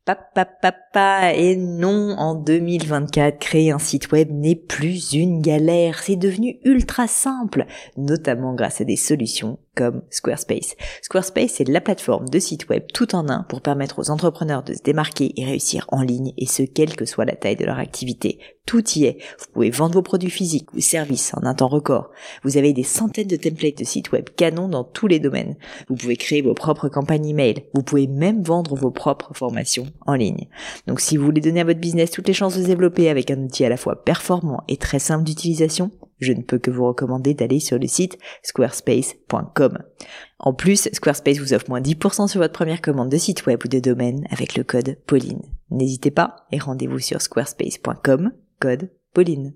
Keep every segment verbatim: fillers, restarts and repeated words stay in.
Papa, papa, et non, en deux mille vingt-quatre, créer un site web n'est plus une galère, c'est devenu ultra simple, notamment grâce à des solutions comme Squarespace. Squarespace, c'est la plateforme de site web tout en un pour permettre aux entrepreneurs de se démarquer et réussir en ligne, et ce, quelle que soit la taille de leur activité. Tout y est. Vous pouvez vendre vos produits physiques ou services en un temps record. Vous avez des centaines de templates de sites web canons dans tous les domaines. Vous pouvez créer vos propres campagnes email. Vous pouvez même vendre vos propres formations en ligne. Donc si vous voulez donner à votre business toutes les chances de se développer avec un outil à la fois performant et très simple d'utilisation, je ne peux que vous recommander d'aller sur le site squarespace point com. En plus, Squarespace vous offre moins dix pour cent sur votre première commande de site web ou de domaine avec le code Pauline. N'hésitez pas et rendez-vous sur squarespace point com, code Pauline.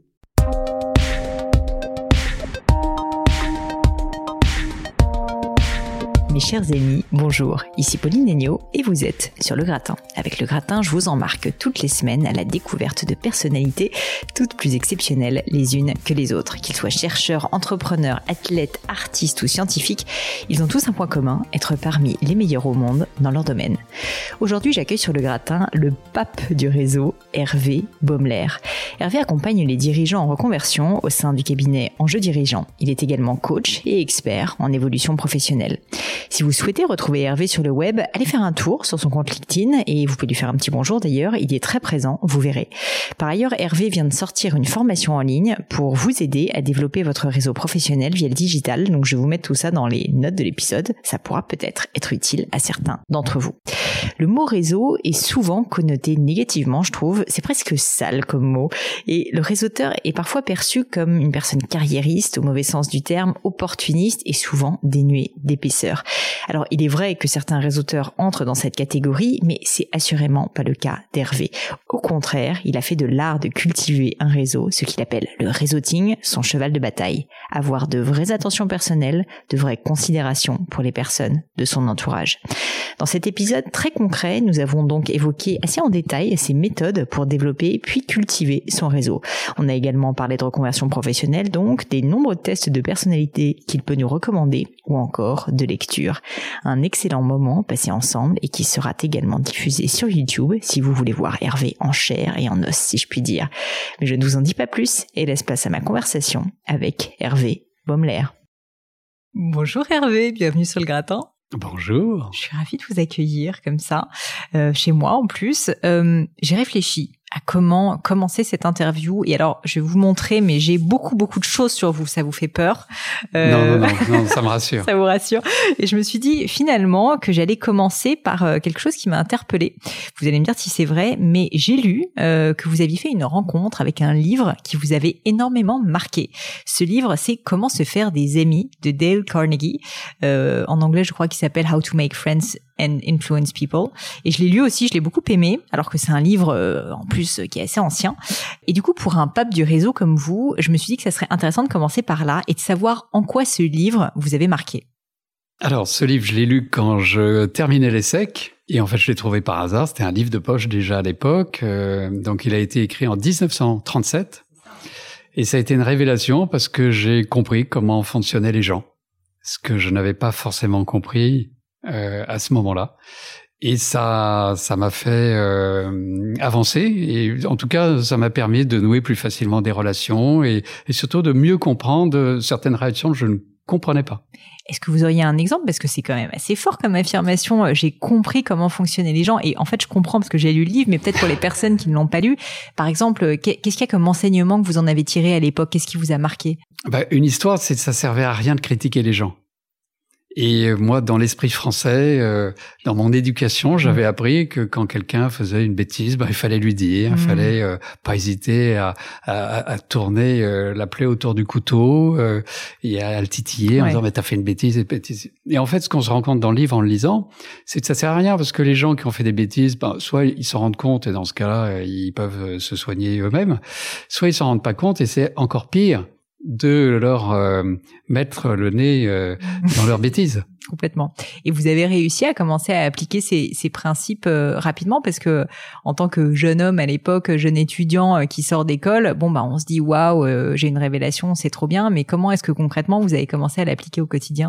Mes chers amis, bonjour, ici Pauline Legnaud et vous êtes sur Le Gratin. Avec Le Gratin, je vous embarque toutes les semaines à la découverte de personnalités toutes plus exceptionnelles les unes que les autres. Qu'ils soient chercheurs, entrepreneurs, athlètes, artistes ou scientifiques, ils ont tous un point commun, être parmi les meilleurs au monde dans leur domaine. Aujourd'hui, j'accueille sur Le Gratin le pape du réseau, Hervé Baumler. Hervé accompagne les dirigeants en reconversion au sein du cabinet Enjeux Dirigeants. Il est également coach et expert en évolution professionnelle. Si vous souhaitez retrouver Hervé sur le web, allez faire un tour sur son compte LinkedIn et vous pouvez lui faire un petit bonjour d'ailleurs, il est très présent, vous verrez. Par ailleurs, Hervé vient de sortir une formation en ligne pour vous aider à développer votre réseau professionnel via le digital, donc je vais vous mettre tout ça dans les notes de l'épisode, ça pourra peut-être être utile à certains d'entre vous. Le mot réseau est souvent connoté négativement, je trouve, c'est presque sale comme mot, et le réseauteur est parfois perçu comme une personne carriériste, au mauvais sens du terme, opportuniste et souvent dénué d'épaisseur. Alors, il est vrai que certains réseauteurs entrent dans cette catégorie, mais c'est assurément pas le cas d'Hervé. Au contraire, il a fait de l'art de cultiver un réseau, ce qu'il appelle le réseauting, son cheval de bataille. Avoir de vraies attentions personnelles, de vraies considérations pour les personnes de son entourage. Dans cet épisode très concret, nous avons donc évoqué assez en détail ses méthodes pour développer puis cultiver son réseau. On a également parlé de reconversion professionnelle, donc des nombreux tests de personnalité qu'il peut nous recommander, ou encore de lecture. Un excellent moment passé ensemble et qui sera également diffusé sur YouTube si vous voulez voir Hervé en chair et en os, si je puis dire. Mais je ne vous en dis pas plus et laisse place à ma conversation avec Hervé Baumler. Bonjour Hervé, bienvenue sur Le Gratin. Bonjour. Je suis ravie de vous accueillir comme ça, euh, chez moi en plus. Euh, j'ai réfléchi à comment commencer cette interview. Et alors, je vais vous montrer, mais j'ai beaucoup, beaucoup de choses sur vous. Ça vous fait peur? euh... Non, non, non, non, ça me rassure. Ça vous rassure. Et je me suis dit, finalement, que j'allais commencer par quelque chose qui m'a interpellée. Vous allez me dire si c'est vrai, mais j'ai lu euh, que vous aviez fait une rencontre avec un livre qui vous avait énormément marqué. Ce livre, c'est Comment se faire des amis de Dale Carnegie. Euh, en anglais, je crois qu'il s'appelle How to Make Friends and Influence People. Et je l'ai lu aussi, je l'ai beaucoup aimé, alors que c'est un livre euh, en plus qui est assez ancien. Et du coup, pour un pape du réseau comme vous, je me suis dit que ça serait intéressant de commencer par là et de savoir en quoi ce livre vous avait marqué. Alors, ce livre, je l'ai lu quand je terminais l'ESSEC. Et en fait, je l'ai trouvé par hasard. C'était un livre de poche déjà à l'époque. Euh, donc, il a été écrit en dix-neuf cent trente-sept. Et ça a été une révélation parce que j'ai compris comment fonctionnaient les gens. Ce que je n'avais pas forcément compris euh, à ce moment-là. Et ça, ça m'a fait euh, avancer. Et en tout cas, ça m'a permis de nouer plus facilement des relations et, et surtout de mieux comprendre certaines réactions que je ne comprenais pas. Est-ce que vous auriez un exemple? Parce que c'est quand même assez fort comme affirmation. J'ai compris comment fonctionnaient les gens. Et en fait, je comprends parce que j'ai lu le livre, mais peut-être pour les personnes qui ne l'ont pas lu. Par exemple, qu'est-ce qu'il y a comme enseignement que vous en avez tiré à l'époque? Qu'est-ce qui vous a marqué? Bah, une histoire, c'est que ça servait à rien de critiquer les gens. Et moi, dans l'esprit français, euh, dans mon éducation, j'avais mmh. appris que quand quelqu'un faisait une bêtise, bah, il fallait lui dire, il mmh. fallait euh, pas hésiter à, à, à tourner euh, la plaie autour du couteau euh, et à, à le titiller ouais. en disant « mais t'as fait une bêtise, une bêtise ». Et en fait, ce qu'on se rend compte dans le livre en le lisant, c'est que ça sert à rien parce que les gens qui ont fait des bêtises, bah, soit ils s'en rendent compte et dans ce cas-là, ils peuvent se soigner eux-mêmes, soit ils s'en rendent pas compte et c'est encore pire de leur euh, mettre le nez euh, dans leurs bêtises. Complètement. Et vous avez réussi à commencer à appliquer ces, ces principes euh, rapidement parce que en tant que jeune homme à l'époque, jeune étudiant euh, qui sort d'école, bon bah on se dit waouh, euh, j'ai une révélation, c'est trop bien. Mais comment est-ce que concrètement vous avez commencé à l'appliquer au quotidien?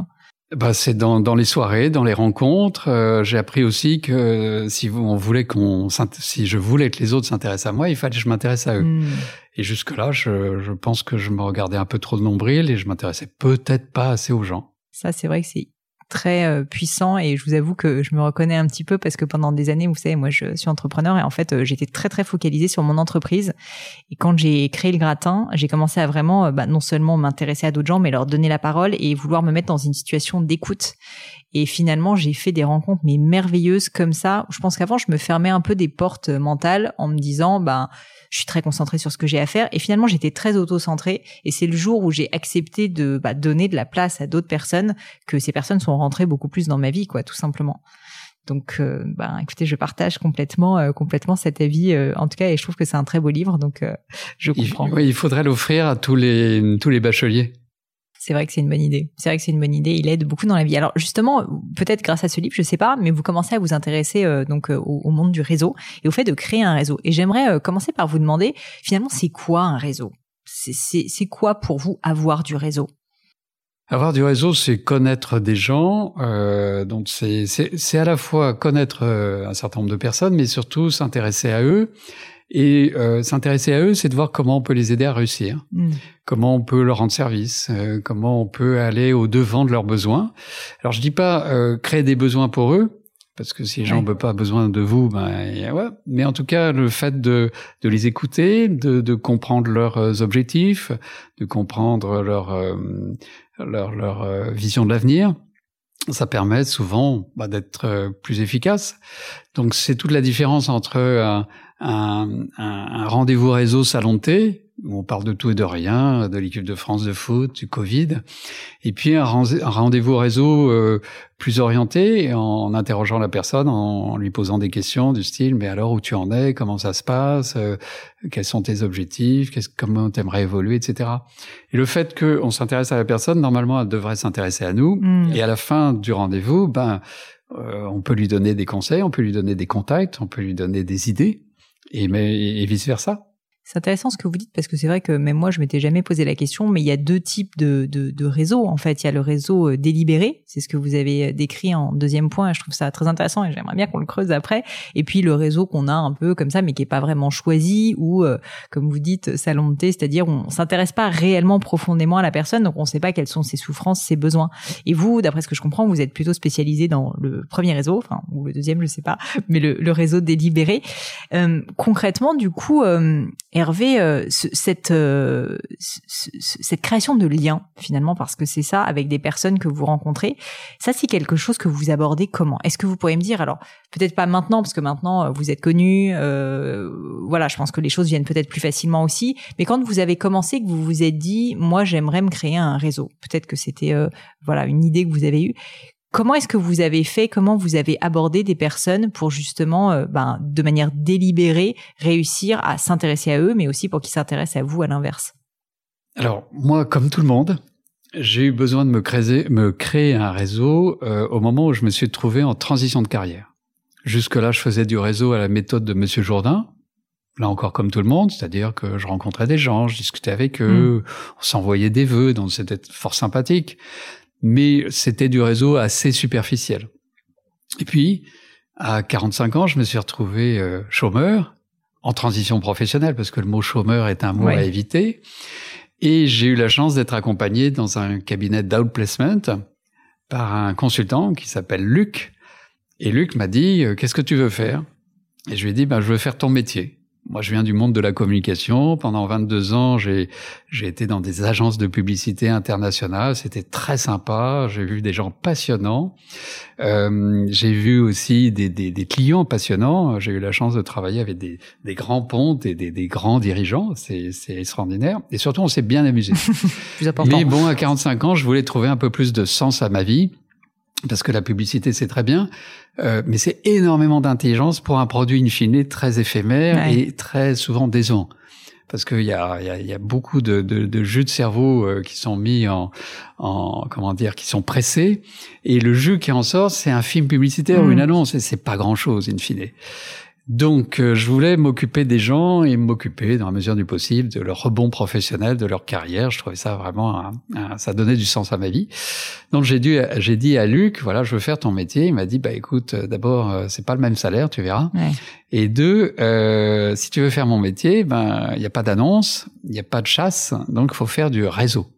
Bah, c'est dans, dans les soirées, dans les rencontres. Euh, j'ai appris aussi que si vous, on voulait qu'on, si je voulais que les autres s'intéressent à moi, il fallait que je m'intéresse à eux. Mmh. Et jusque-là, je, je pense que je me regardais un peu trop de nombril et je m'intéressais peut-être pas assez aux gens. Ça, c'est vrai que c'est très euh, puissant et je vous avoue que je me reconnais un petit peu parce que pendant des années, vous savez, moi je suis entrepreneur et en fait euh, j'étais très très focalisée sur mon entreprise et quand j'ai créé le gratin, j'ai commencé à vraiment euh, bah, non seulement m'intéresser à d'autres gens mais leur donner la parole et vouloir me mettre dans une situation d'écoute. Et finalement, j'ai fait des rencontres mais merveilleuses comme ça. Je pense qu'avant, je me fermais un peu des portes mentales en me disant bah je suis très concentrée sur ce que j'ai à faire et finalement j'étais très auto-centrée et c'est le jour où j'ai accepté de bah, donner de la place à d'autres personnes que ces personnes sont rentrées beaucoup plus dans ma vie, quoi, tout simplement. Donc euh, bah écoutez, je partage complètement euh, complètement cet avis euh, en tout cas et je trouve que c'est un très beau livre donc euh, je comprends. Il, oui, il faudrait l'offrir à tous les tous les bacheliers. C'est vrai que c'est une bonne idée. C'est vrai que c'est une bonne idée. Il aide beaucoup dans la vie. Alors justement, peut-être grâce à ce livre, je sais pas, mais vous commencez à vous intéresser euh, donc euh, au, au monde du réseau et au fait de créer un réseau. Et j'aimerais euh, commencer par vous demander, finalement, c'est quoi un réseau ? C'est, c'est, c'est quoi pour vous avoir du réseau ? Avoir du réseau, c'est connaître des gens. Euh, donc c'est, c'est, c'est à la fois connaître euh, un certain nombre de personnes, mais surtout s'intéresser à eux. Et euh, s'intéresser à eux, c'est de voir comment on peut les aider à réussir, mmh. comment on peut leur rendre service, euh, comment on peut aller au-devant de leurs besoins. Alors je dis pas euh, créer des besoins pour eux, parce que si les gens n'ont ouais. pas besoin de vous, ben ouais. Mais en tout cas, le fait de de les écouter, de, de comprendre leurs objectifs, de comprendre leur euh, leur leur euh, vision de l'avenir. Ça permet souvent bah, d'être euh, plus efficace. Donc c'est toute la différence entre un, un, un, un rendez-vous réseau salon de thé, où on parle de tout et de rien, de l'équipe de France de foot, du Covid, et puis un, un rendez-vous réseau euh, plus orienté, en interrogeant la personne, en, en lui posant des questions du style « mais alors où tu en es, comment ça se passe, euh, quels sont tes objectifs, qu'est-ce, comment t'aimerais évoluer, et cetera » Et le fait qu'on s'intéresse à la personne, normalement, elle devrait s'intéresser à nous, mmh. et à la fin du rendez-vous, ben, euh, on peut lui donner des conseils, on peut lui donner des contacts, on peut lui donner des idées, et, mais, et vice-versa. C'est intéressant ce que vous dites parce que c'est vrai que même moi je m'étais jamais posé la question, mais il y a deux types de, de, de réseaux en fait. Il y a le réseau délibéré, c'est ce que vous avez décrit en deuxième point. Et je trouve ça très intéressant et j'aimerais bien qu'on le creuse après. Et puis le réseau qu'on a un peu comme ça, mais qui est pas vraiment choisi ou euh, comme vous dites salon de thé, c'est-à-dire on s'intéresse pas réellement profondément à la personne, donc on sait pas quelles sont ses souffrances, ses besoins. Et vous, d'après ce que je comprends, vous êtes plutôt spécialisé dans le premier réseau, enfin ou le deuxième, je sais pas, mais le, le réseau délibéré. Euh, concrètement, du coup. Euh, Hervé, euh, ce, cette, euh, ce, cette création de liens, finalement, parce que c'est ça, avec des personnes que vous rencontrez, ça, c'est quelque chose que vous abordez comment ? Est-ce que vous pourriez me dire, alors, peut-être pas maintenant, parce que maintenant, vous êtes connu, euh, voilà, je pense que les choses viennent peut-être plus facilement aussi, mais quand vous avez commencé, que vous vous êtes dit, moi, j'aimerais me créer un réseau, peut-être que c'était, euh, voilà, une idée que vous avez eue. Comment est-ce que vous avez fait, comment vous avez abordé des personnes pour justement, euh, ben, de manière délibérée, réussir à s'intéresser à eux, mais aussi pour qu'ils s'intéressent à vous à l'inverse ? Alors, moi, comme tout le monde, j'ai eu besoin de me créer, me créer un réseau euh, au moment où je me suis trouvé en transition de carrière. Jusque-là, je faisais du réseau à la méthode de Monsieur Jourdain. Là encore comme tout le monde, c'est-à-dire que je rencontrais des gens, je discutais avec eux, mmh. on s'envoyait des vœux, donc c'était fort sympathique. Mais c'était du réseau assez superficiel. Et puis, à quarante-cinq ans, je me suis retrouvé euh, chômeur, en transition professionnelle, parce que le mot chômeur est un mot ouais. à éviter. Et j'ai eu la chance d'être accompagné dans un cabinet d'outplacement par un consultant qui s'appelle Luc. Et Luc m'a dit « Qu'est-ce que tu veux faire ?» Et je lui ai dit ben, « Je veux faire ton métier. » Moi, je viens du monde de la communication. Pendant vingt-deux ans, j'ai, j'ai été dans des agences de publicité internationales. C'était très sympa. J'ai vu des gens passionnants. Euh, j'ai vu aussi des, des, des clients passionnants. J'ai eu la chance de travailler avec des, des grands pontes et des, des grands dirigeants. C'est, c'est extraordinaire. Et surtout, on s'est bien amusé. Plus important. Mais bon, à quarante-cinq ans, je voulais trouver un peu plus de sens à ma vie. Parce que la publicité, c'est très bien, euh, mais c'est énormément d'intelligence pour un produit in fine très éphémère ouais. et très souvent décevant. Parce qu'il y a, il y a, il y a beaucoup de, de, de jus de cerveau euh, qui sont mis en, en, comment dire, qui sont pressés, et le jus qui en sort, c'est un film publicitaire mmh. ou une annonce, et c'est pas grand-chose in fine. Donc, euh, je voulais m'occuper des gens et m'occuper, dans la mesure du possible, de leur rebond professionnel, de leur carrière. Je trouvais ça vraiment, un, un, ça donnait du sens à ma vie. Donc, j'ai dû, j'ai dit à Luc, voilà, je veux faire ton métier. Il m'a dit, bah écoute, d'abord, euh, c'est pas le même salaire, tu verras. Ouais. Et deux, euh, si tu veux faire mon métier, ben il y a pas d'annonce, il y a pas de chasse, donc il faut faire du réseau.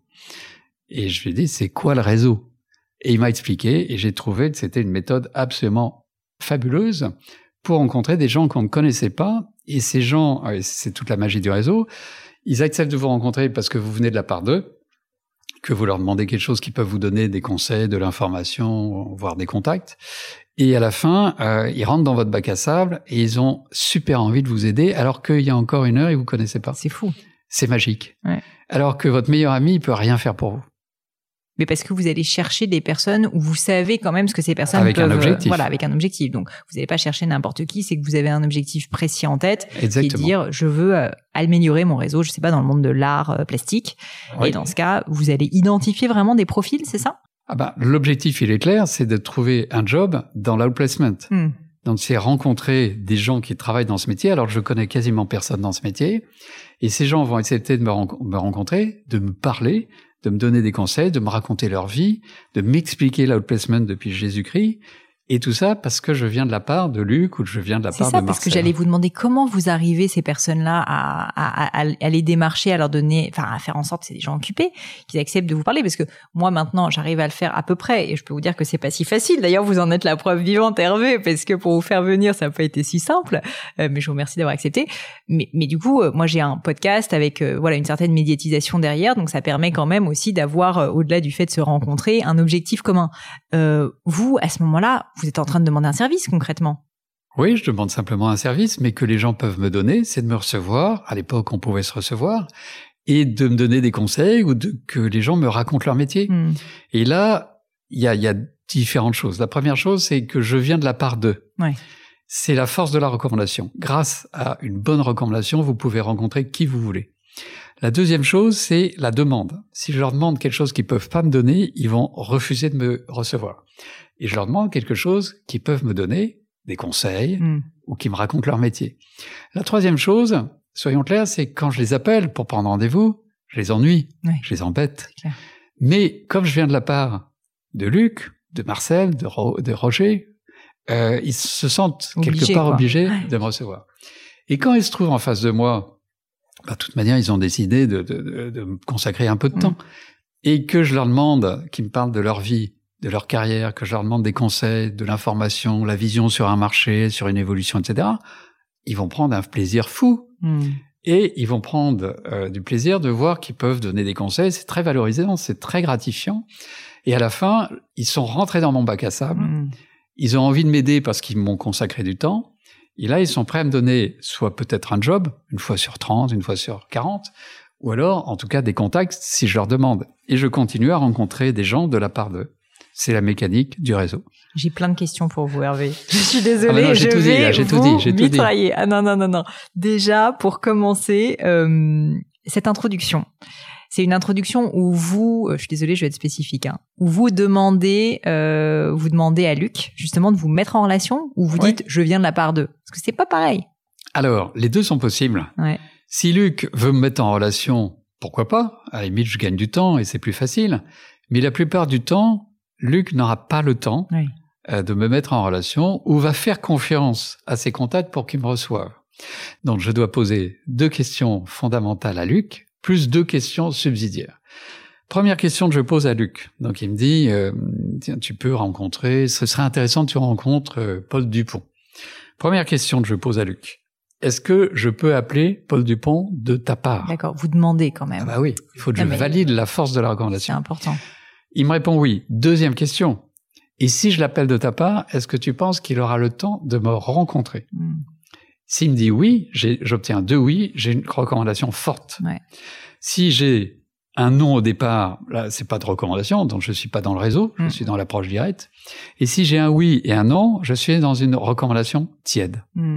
Et je lui ai dit, c'est quoi le réseau? Et il m'a expliqué, et j'ai trouvé que c'était une méthode absolument fabuleuse pour rencontrer des gens qu'on ne connaissait pas. Et ces gens, c'est toute la magie du réseau, ils acceptent de vous rencontrer parce que vous venez de la part d'eux, que vous leur demandez quelque chose qui peut vous donner des conseils, de l'information, voire des contacts. Et à la fin, euh, ils rentrent dans votre bac à sable et ils ont super envie de vous aider alors qu'il y a encore une heure, ils vous connaissaient pas. C'est fou. C'est magique. Ouais. Alors que votre meilleur ami, il peut rien faire pour vous. Mais parce que vous allez chercher des personnes où vous savez quand même ce que ces personnes avec peuvent... un objectif. Voilà, avec un objectif. Donc, vous n'allez pas chercher n'importe qui, c'est que vous avez un objectif précis en tête. Exactement. Et dire, je veux euh, améliorer mon réseau, je sais pas, dans le monde de l'art euh, plastique. Oui. Et dans ce cas, vous allez identifier vraiment des profils, c'est ça? Ah ben, l'objectif, il est clair, c'est de trouver un job dans l'outplacement. Hmm. Donc, c'est rencontrer des gens qui travaillent dans ce métier. Alors, je connais quasiment personne dans ce métier. Et ces gens vont accepter de me, ren- me rencontrer, de me parler, de me donner des conseils, de me raconter leur vie, de m'expliquer l'outplacement depuis Jésus-Christ. Et tout ça parce que je viens de la part de Luc ou je viens de la part ça, de Marcel. C'est ça, parce que j'allais vous demander comment vous arrivez, ces personnes-là, à, à, à, à les démarcher, à leur donner, enfin, à faire en sorte que c'est des gens occupés, qu'ils acceptent de vous parler. Parce que moi, maintenant, j'arrive à le faire à peu près et je peux vous dire que c'est pas si facile. D'ailleurs, vous en êtes la preuve vivante, Hervé, parce que pour vous faire venir, ça n'a pas été si simple. Euh, mais je vous remercie d'avoir accepté. Mais, mais du coup, euh, moi, j'ai un podcast avec, euh, voilà, une certaine médiatisation derrière. Donc, ça permet quand même aussi d'avoir, euh, au-delà du fait de se rencontrer, un objectif commun. Euh, vous, à ce moment-là, vous êtes en train de demander un service concrètement. Oui, je demande simplement un service, mais que les gens peuvent me donner, c'est de me recevoir. À l'époque, on pouvait se recevoir et de me donner des conseils ou de, que les gens me racontent leur métier. Mmh. Et là, il y a, y a différentes choses. La première chose, c'est que je viens de la part d'eux. Ouais. C'est la force de la recommandation. Grâce à une bonne recommandation, vous pouvez rencontrer qui vous voulez. La deuxième chose, c'est la demande. Si je leur demande quelque chose qu'ils peuvent pas me donner, ils vont refuser de me recevoir. Et je leur demande quelque chose qu'ils peuvent me donner, des conseils, mmh. ou qui me racontent leur métier. La troisième chose, soyons clairs, c'est quand je les appelle pour prendre rendez-vous, je les ennuie, ouais. je les embête. Mais comme je viens de la part de Luc, de Marcel, de, Ro- de Roger, euh, ils se sentent Obligé, quelque part quoi. obligés ouais. de me recevoir. Et quand ils se trouvent en face de moi, bah, de toute manière, ils ont décidé de, de, de, de me consacrer un peu de mmh. temps. Et que je leur demande qu'ils me parlent de leur vie, de leur carrière, que je leur demande des conseils, de l'information, la vision sur un marché, sur une évolution, et cetera, ils vont prendre un plaisir fou. Mmh. Et ils vont prendre euh, du plaisir de voir qu'ils peuvent donner des conseils. C'est très valorisant, c'est très gratifiant. Et à la fin, ils sont rentrés dans mon bac à sable. Mmh. Ils ont envie de m'aider parce qu'ils m'ont consacré du temps. Et là, ils sont prêts à me donner soit peut-être un job, une fois sur trente, une fois sur quarante, ou alors, en tout cas, des contacts si je leur demande. Et je continue à rencontrer des gens de la part d'eux. C'est la mécanique du réseau. J'ai plein de questions pour vous, Hervé. Je suis désolée, ah non, je vais dit, là, j'ai vous tout dit, j'ai mitrailler. Ah non, non, non, non. Déjà, pour commencer, euh, cette introduction. C'est une introduction où vous, je suis désolée, je vais être spécifique, hein, où vous demandez, euh, vous demandez à Luc, justement, de vous mettre en relation, ou vous ouais. dites, je viens de la part d'eux. Parce que c'est pas pareil. Alors, les deux sont possibles. Ouais. Si Luc veut me mettre en relation, pourquoi pas? À la limite, je gagne du temps et c'est plus facile. Mais la plupart du temps, Luc n'aura pas le temps oui. euh, de me mettre en relation ou va faire confiance à ses contacts pour qu'ils me reçoivent. Donc, je dois poser deux questions fondamentales à Luc, plus deux questions subsidiaires. Première question que je pose à Luc. Donc, il me dit, euh, tiens, tu peux rencontrer, ce serait intéressant que tu rencontres euh, Paul Dupont. Première question que je pose à Luc. Est-ce que je peux appeler Paul Dupont de ta part? D'accord, vous demandez quand même. Ah bah oui, il faut que non, je valide la force de la recommandation. C'est important. Il me répond oui. Deuxième question. Et si je l'appelle de ta part, est-ce que tu penses qu'il aura le temps de me rencontrer? mm. S'il me dit oui, j'ai, j'obtiens deux oui, j'ai une recommandation forte. Ouais. Si j'ai un non au départ, là, c'est pas de recommandation, donc je suis pas dans le réseau, mm. je suis dans l'approche directe. Et si j'ai un oui et un non, je suis dans une recommandation tiède. Mm.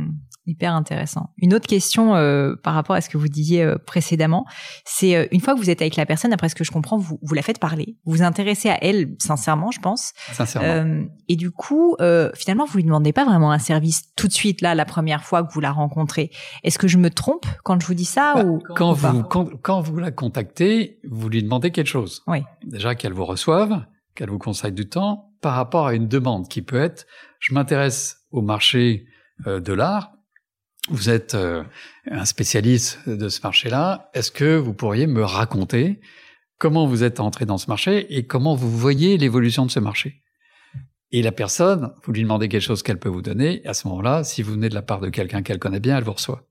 Hyper intéressant. Une autre question euh, par rapport à ce que vous disiez euh, précédemment, c'est euh, une fois que vous êtes avec la personne, après ce que je comprends, vous, vous la faites parler, vous vous intéressez à elle sincèrement, je pense. Sincèrement. Euh, et du coup, euh, finalement, vous lui demandez pas vraiment un service tout de suite, là, la première fois que vous la rencontrez. Est-ce que je me trompe quand je vous dis ça bah, ou quand ou vous quand, quand vous la contactez, vous lui demandez quelque chose. Oui. Déjà qu'elle vous reçoive, qu'elle vous consacre du temps par rapport à une demande qui peut être « je m'intéresse au marché euh, de l'art ». Vous êtes euh, un spécialiste de ce marché-là. Est-ce que vous pourriez me raconter comment vous êtes entré dans ce marché et comment vous voyez l'évolution de ce marché? Et la personne, vous lui demandez quelque chose qu'elle peut vous donner. Et à ce moment-là, si vous venez de la part de quelqu'un qu'elle connaît bien, elle vous reçoit.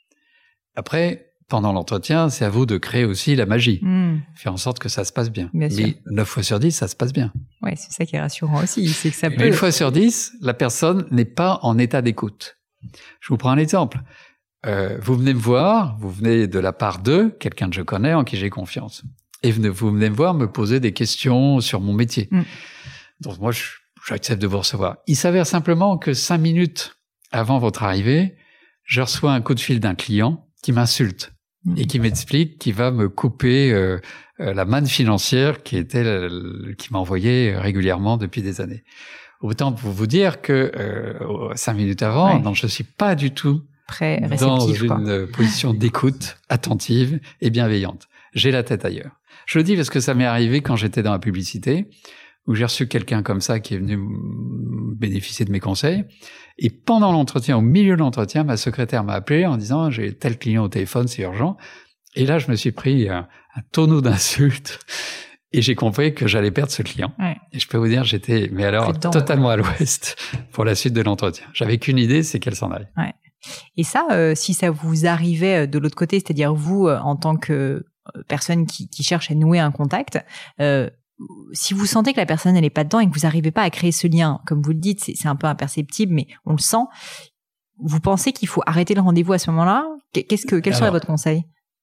Après, pendant l'entretien, c'est à vous de créer aussi la magie. Mmh. Faire en sorte que ça se passe bien. bien Mais neuf fois sur dix, ça se passe bien. Ouais, c'est ça qui est rassurant aussi. C'est que ça peut... Mais une fois sur dix, la personne n'est pas en état d'écoute. Je vous prends un exemple. Euh, vous venez me voir, vous venez de la part de quelqu'un que je connais, en qui j'ai confiance. Et venez, vous venez me voir me poser des questions sur mon métier. Mm. Donc moi, j'accepte de vous recevoir. Il s'avère simplement que cinq minutes avant votre arrivée, je reçois un coup de fil d'un client qui m'insulte mm. et qui m'explique qu'il va me couper euh, euh, la manne financière qui était le, le, qui m'envoyait régulièrement depuis des années. Autant pour vous dire que euh, cinq minutes avant, ouais. donc je suis pas du tout Prêt, dans une quoi. position d'écoute attentive et bienveillante. J'ai la tête ailleurs. Je le dis parce que ça m'est arrivé quand j'étais dans la publicité, où j'ai reçu quelqu'un comme ça qui est venu bénéficier de mes conseils. Et pendant l'entretien, au milieu de l'entretien, ma secrétaire m'a appelé en disant « j'ai tel client au téléphone, c'est urgent ». Et là, je me suis pris un, un tonneau d'insultes. Et j'ai compris que j'allais perdre ce client. Ouais. Et je peux vous dire, j'étais, mais alors, dedans, totalement ouais. à l'ouest pour la suite de l'entretien. J'avais qu'une idée, c'est qu'elle s'en aille. Ouais. Et ça, euh, si ça vous arrivait de l'autre côté, c'est-à-dire vous, euh, en tant que personne qui, qui cherche à nouer un contact, euh, si vous sentez que la personne, elle est pas dedans et que vous n'arrivez pas à créer ce lien, comme vous le dites, c'est, c'est un peu imperceptible, mais on le sent, vous pensez qu'il faut arrêter le rendez-vous à ce moment-là? Qu'est-ce que, quel alors, serait votre conseil?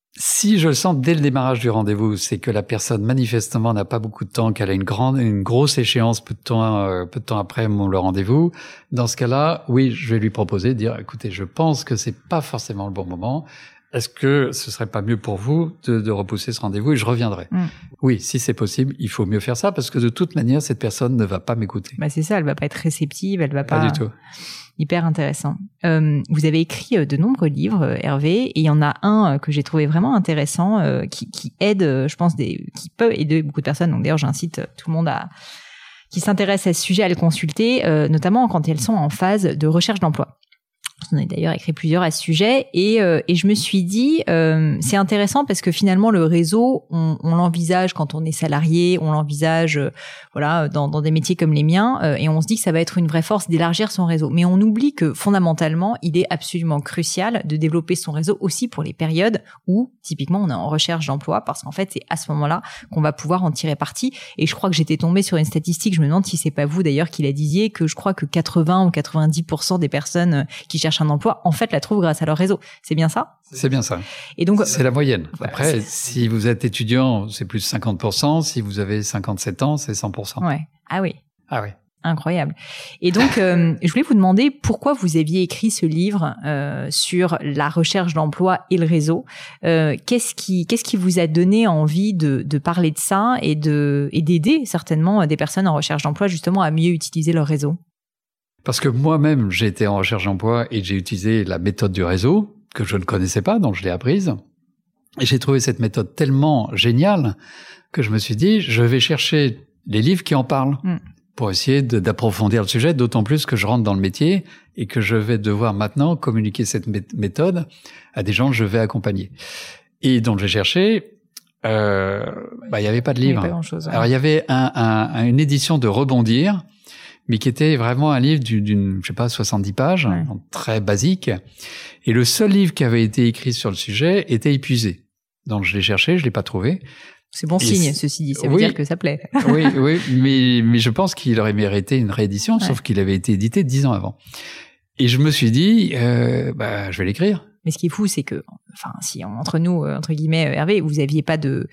Si je le sens dès le démarrage du rendez-vous, c'est que la personne manifestement n'a pas beaucoup de temps, qu'elle a une grande, une grosse échéance peu de temps, euh, peu de temps après mon, le rendez-vous. Dans ce cas-là, oui, je vais lui proposer de dire, écoutez, je pense que c'est pas forcément le bon moment. Est-ce que ce serait pas mieux pour vous de, de repousser ce rendez-vous et je reviendrai? Mm. Oui, si c'est possible, il faut mieux faire ça parce que de toute manière, cette personne ne va pas m'écouter. Bah c'est ça, elle va pas être réceptive, elle va pas. Pas du tout. Hyper intéressant. Euh, vous avez écrit de nombreux livres, Hervé, et il y en a un que j'ai trouvé vraiment intéressant, euh, qui, qui aide, je pense, des, qui peut aider beaucoup de personnes. Donc d'ailleurs, j'incite tout le monde à qui s'intéresse à ce sujet à le consulter, euh, notamment quand elles sont en phase de recherche d'emploi. On a d'ailleurs écrit plusieurs à ce sujet et, euh, et je me suis dit euh, c'est intéressant parce que finalement le réseau on, on l'envisage quand on est salarié, on l'envisage euh, voilà dans, dans des métiers comme les miens euh, et on se dit que ça va être une vraie force d'élargir son réseau. Mais on oublie que fondamentalement il est absolument crucial de développer son réseau aussi pour les périodes où typiquement on est en recherche d'emploi parce qu'en fait c'est à ce moment-là qu'on va pouvoir en tirer parti. Et je crois que j'étais tombée sur une statistique, je me demande si c'est pas vous d'ailleurs qui la disiez, que je crois que quatre-vingts ou quatre-vingt-dix pour cent des personnes qui cherchent un emploi, en fait, la trouvent grâce à leur réseau. C'est bien ça? C'est bien ça. Et donc, c'est la moyenne. Voilà, Après, c'est... si vous êtes étudiant, c'est plus de cinquante pour cent. Si vous avez cinquante-sept ans, c'est cent pour cent. Ouais. Ah oui. Ah oui. Incroyable. Et donc, euh, je voulais vous demander pourquoi vous aviez écrit ce livre euh, sur la recherche d'emploi et le réseau. Euh, qu'est-ce qui, qu'est-ce qui vous a donné envie de, de parler de ça et de et d'aider certainement des personnes en recherche d'emploi justement à mieux utiliser leur réseau? Parce que moi-même, j'ai été en recherche d'emploi et j'ai utilisé la méthode du réseau que je ne connaissais pas, donc je l'ai apprise. Et j'ai trouvé cette méthode tellement géniale que je me suis dit, je vais chercher les livres qui en parlent mm. pour essayer de, d'approfondir le sujet, d'autant plus que je rentre dans le métier et que je vais devoir maintenant communiquer cette méthode à des gens que je vais accompagner. Et donc j'ai cherché, euh, bah, il y avait pas de livre. Il y avait pas grand-chose, ouais. Alors il y avait un, un, une édition de Rebondir, mais qui était vraiment un livre d'une, d'une je sais pas, soixante-dix pages, ouais. donc très basique. Et le seul livre qui avait été écrit sur le sujet était épuisé. Donc je l'ai cherché, je l'ai pas trouvé. C'est bon signe, Et ceci dit, ça veut oui, dire que ça plaît. oui, oui, mais, mais je pense qu'il aurait mérité une réédition, ouais. sauf qu'il avait été édité dix ans avant. Et je me suis dit, euh, bah, je vais l'écrire. Mais ce qui est fou, c'est que, enfin, si entre nous, entre guillemets, Hervé, vous aviez pas de...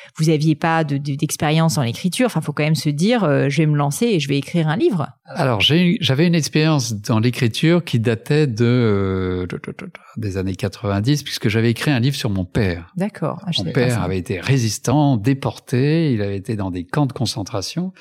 vous aviez pas de, de, d'expérience dans l'écriture. Enfin, faut quand même se dire, euh, je vais me lancer et je vais écrire un livre. Alors, j'ai, j'avais une expérience dans l'écriture qui datait de, euh, des années quatre-vingt-dix, puisque j'avais écrit un livre sur mon père. D'accord. Ah, mon père avait été résistant, déporté, il avait été dans des camps de concentration.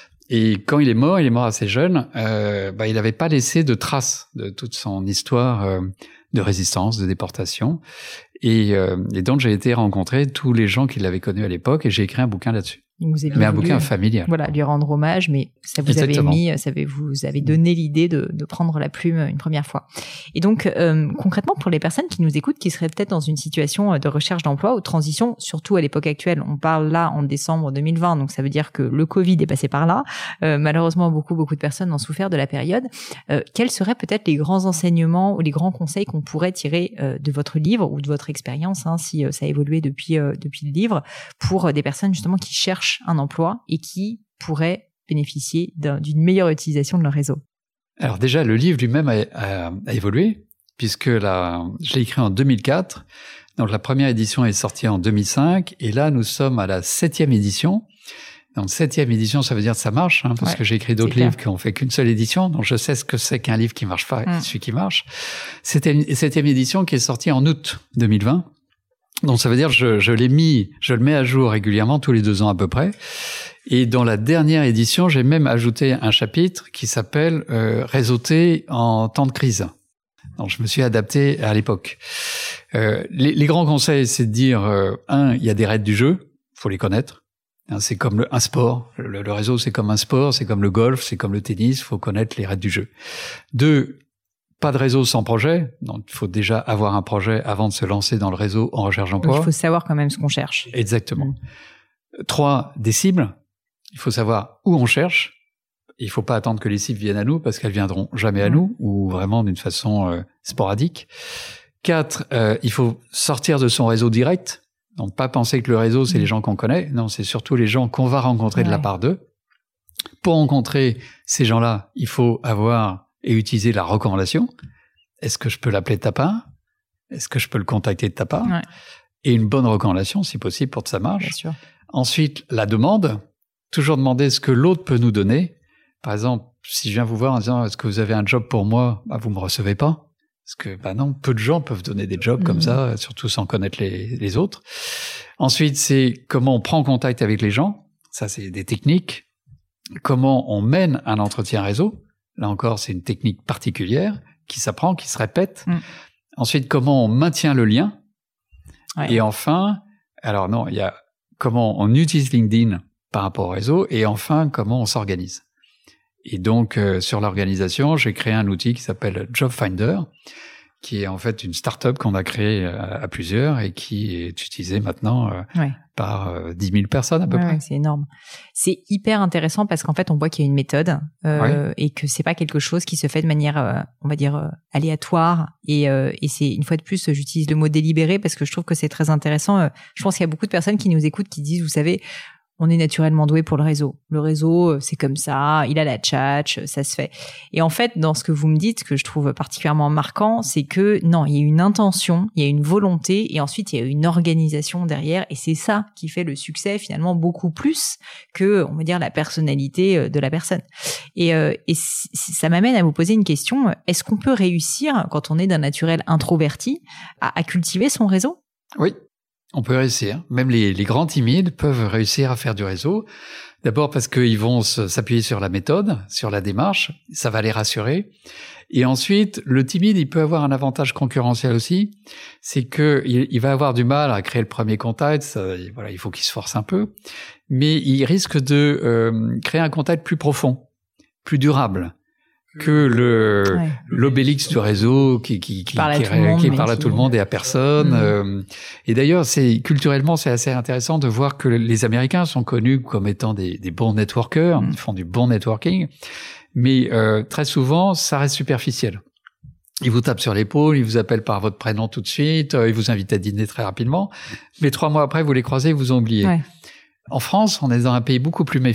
Et quand il est mort, il est mort assez jeune, euh, bah, il n'avait pas laissé de traces de toute son histoire euh, de résistance, de déportation. Et, euh, et donc, j'ai été rencontrer tous les gens qui l'avaient connu à l'époque et j'ai écrit un bouquin là-dessus. Vous avez mais un voulu, bouquin familial. Voilà, lui rendre hommage, mais ça vous Exactement. avait mis, ça avait, vous avez donné l'idée de, de prendre la plume une première fois. Et donc, euh, concrètement, pour les personnes qui nous écoutent, qui seraient peut-être dans une situation de recherche d'emploi ou de transition, surtout à l'époque actuelle, on parle là en décembre deux mille vingt, donc ça veut dire que le Covid est passé par là. Euh, malheureusement, beaucoup, beaucoup de personnes ont souffert de la période. Euh, quels seraient peut-être les grands enseignements ou les grands conseils qu'on pourrait tirer euh, de votre livre ou de votre expérience, hein, si euh, ça a évolué depuis, euh, depuis le livre, pour euh, des personnes justement qui cherchent un emploi et qui pourraient bénéficier d'un, d'une meilleure utilisation de leur réseau? Alors déjà, le livre lui-même a, a, a évolué, puisque là, je l'ai écrit en deux mille quatre, donc la première édition est sortie en deux mille cinq, et là, nous sommes à la septième édition. Donc, septième édition, ça veut dire que ça marche, hein, parce ouais, que j'ai écrit d'autres livres qui ont fait qu'une seule édition, donc je sais ce que c'est qu'un livre qui marche pas, mmh. celui qui marche. C'était une septième édition qui est sortie en août deux mille vingt. Donc ça veut dire que je, je l'ai mis, je le mets à jour régulièrement, tous les deux ans à peu près. Et dans la dernière édition, j'ai même ajouté un chapitre qui s'appelle euh, « Réseauter en temps de crise ». Donc je me suis adapté à l'époque. Euh, les, les grands conseils, c'est de dire, euh, un, il y a des règles du jeu, faut les connaître. Hein, c'est comme le, un sport. Le, le réseau, c'est comme un sport, c'est comme le golf, c'est comme le tennis, faut connaître les règles du jeu. Deux, pas de réseau sans projet, donc il faut déjà avoir un projet avant de se lancer dans le réseau en recherche d'emploi. Il faut savoir quand même ce qu'on cherche. Exactement. Mmh. Trois, des cibles. Il faut savoir où on cherche. Il faut pas attendre que les cibles viennent à nous parce qu'elles viendront jamais à mmh. nous ou vraiment d'une façon euh, sporadique. Quatre, euh, il faut sortir de son réseau direct. Donc pas penser que le réseau c'est mmh. les gens qu'on connaît. Non, c'est surtout les gens qu'on va rencontrer ouais. de la part d'eux. Pour rencontrer ces gens-là, il faut avoir et utiliser la recommandation. Est-ce que je peux l'appeler de ta part? Est-ce que je peux le contacter de ta part? Ouais. Et une bonne recommandation, si possible, pour que ça marche. Bien sûr. Ensuite, la demande. Toujours demander ce que l'autre peut nous donner. Par exemple, si je viens vous voir en disant « Est-ce que vous avez un job pour moi ?» bah, vous me recevez pas. Parce que, bah non, peu de gens peuvent donner des jobs mmh. comme ça, surtout sans connaître les, les autres. Ensuite, c'est comment on prend contact avec les gens. Ça, c'est des techniques. Comment on mène un entretien réseau. Là encore, c'est une technique particulière qui s'apprend, qui se répète. Mmh. Ensuite, comment on maintient le lien. Ouais. Et enfin, alors non, il y a comment on utilise LinkedIn par rapport au réseau. Et enfin, comment on s'organise. Et donc, euh, sur l'organisation, j'ai créé un outil qui s'appelle Job Finder, qui est en fait une start-up qu'on a créée à, à plusieurs et qui est utilisée maintenant euh, ouais. par euh, dix mille personnes à peu ouais, près. Ouais, c'est énorme. C'est hyper intéressant parce qu'en fait, on voit qu'il y a une méthode euh, ouais. et que c'est pas quelque chose qui se fait de manière, euh, on va dire, euh, aléatoire. Et, euh, et c'est, une fois de plus, j'utilise le mot délibéré parce que je trouve que c'est très intéressant. Euh, je pense qu'il y a beaucoup de personnes qui nous écoutent qui disent, vous savez, on est naturellement doué pour le réseau. Le réseau, c'est comme ça, il a la tchatch, ça se fait. Et en fait, dans ce que vous me dites, ce que je trouve particulièrement marquant, c'est que non, il y a une intention, il y a une volonté, et ensuite il y a une organisation derrière, et c'est ça qui fait le succès finalement beaucoup plus que, on va dire, la personnalité de la personne. Et, euh, et c- ça m'amène à vous poser une question. Est-ce qu'on peut réussir, quand on est d'un naturel introverti, à, à cultiver son réseau ? Oui. On peut réussir. Même les, les grands timides peuvent réussir à faire du réseau. D'abord parce qu'ils vont s'appuyer sur la méthode, sur la démarche. Ça va les rassurer. Et ensuite, le timide, il peut avoir un avantage concurrentiel aussi. C'est que il, il va avoir du mal à créer le premier contact. Ça, voilà, il faut qu'il se force un peu. Mais il risque de euh, créer un contact plus profond, plus durable que le ouais. l'obélix du réseau qui qui qui, parle qui, à tout, monde, qui parle à qui... tout le monde et à personne. Mmh. Euh, et d'ailleurs, c'est culturellement c'est assez intéressant de voir que les Américains sont connus comme étant des, des bons networkers, mmh. ils font du bon networking, mais euh, très souvent ça reste superficiel. Ils vous tapent sur l'épaule, ils vous appellent par votre prénom tout de suite, euh, ils vous invitent à dîner très rapidement, mais trois mois après vous les croisez, ils vous ont oublié. Ouais. En France, on est dans un pays beaucoup plus méfiant.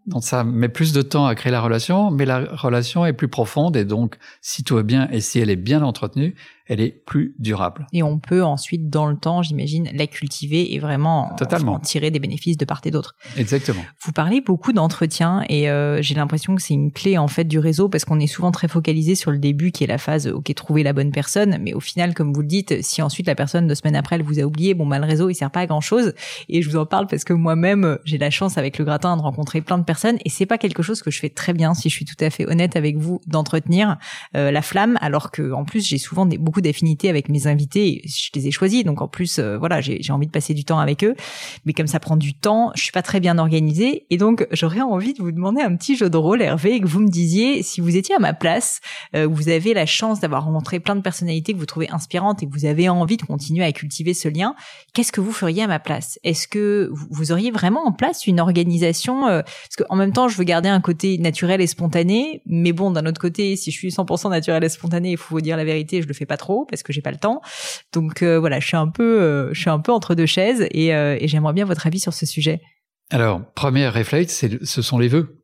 donc ça met plus de temps à créer la relation, mais la relation est plus profonde et donc si tout va bien et si elle est bien entretenue, elle est plus durable. Et on peut ensuite, dans le temps, j'imagine, la cultiver et vraiment Totalement. en tirer des bénéfices de part et d'autre. Exactement. Vous parlez beaucoup d'entretien et euh, j'ai l'impression que c'est une clé en fait du réseau parce qu'on est souvent très focalisé sur le début qui est la phase ok, trouver la bonne personne, mais au final, comme vous le dites, si ensuite la personne deux semaines après elle vous a oublié, bon bah le réseau il sert pas à grand chose. Et je vous en parle parce que moi-même j'ai la chance avec le gratin de rencontrer plein de personnes et c'est pas quelque chose que je fais très bien, si je suis tout à fait honnête avec vous, d'entretenir euh, la flamme, alors que en plus j'ai souvent des, beaucoup d'affinités avec mes invités, je les ai choisis, donc en plus euh, voilà j'ai, j'ai envie de passer du temps avec eux, mais comme ça prend du temps, je suis pas très bien organisée et donc j'aurais envie de vous demander un petit jeu de rôle, Hervé, et que vous me disiez si vous étiez à ma place, euh, vous avez la chance d'avoir rencontré plein de personnalités que vous trouvez inspirantes et que vous avez envie de continuer à cultiver ce lien, qu'est-ce que vous feriez à ma place? Est-ce que vous auriez vraiment en place une organisation euh, parce qu'en même temps je veux garder un côté naturel et spontané, mais bon d'un autre côté si je suis cent pour cent naturel et spontané, il faut vous dire la vérité, je le fais pas trop parce que j'ai pas le temps. Donc euh, voilà, je suis un peu euh, je suis un peu entre deux chaises et, euh, et j'aimerais bien votre avis sur ce sujet. Alors, premier réflexe, c'est, ce sont les vœux.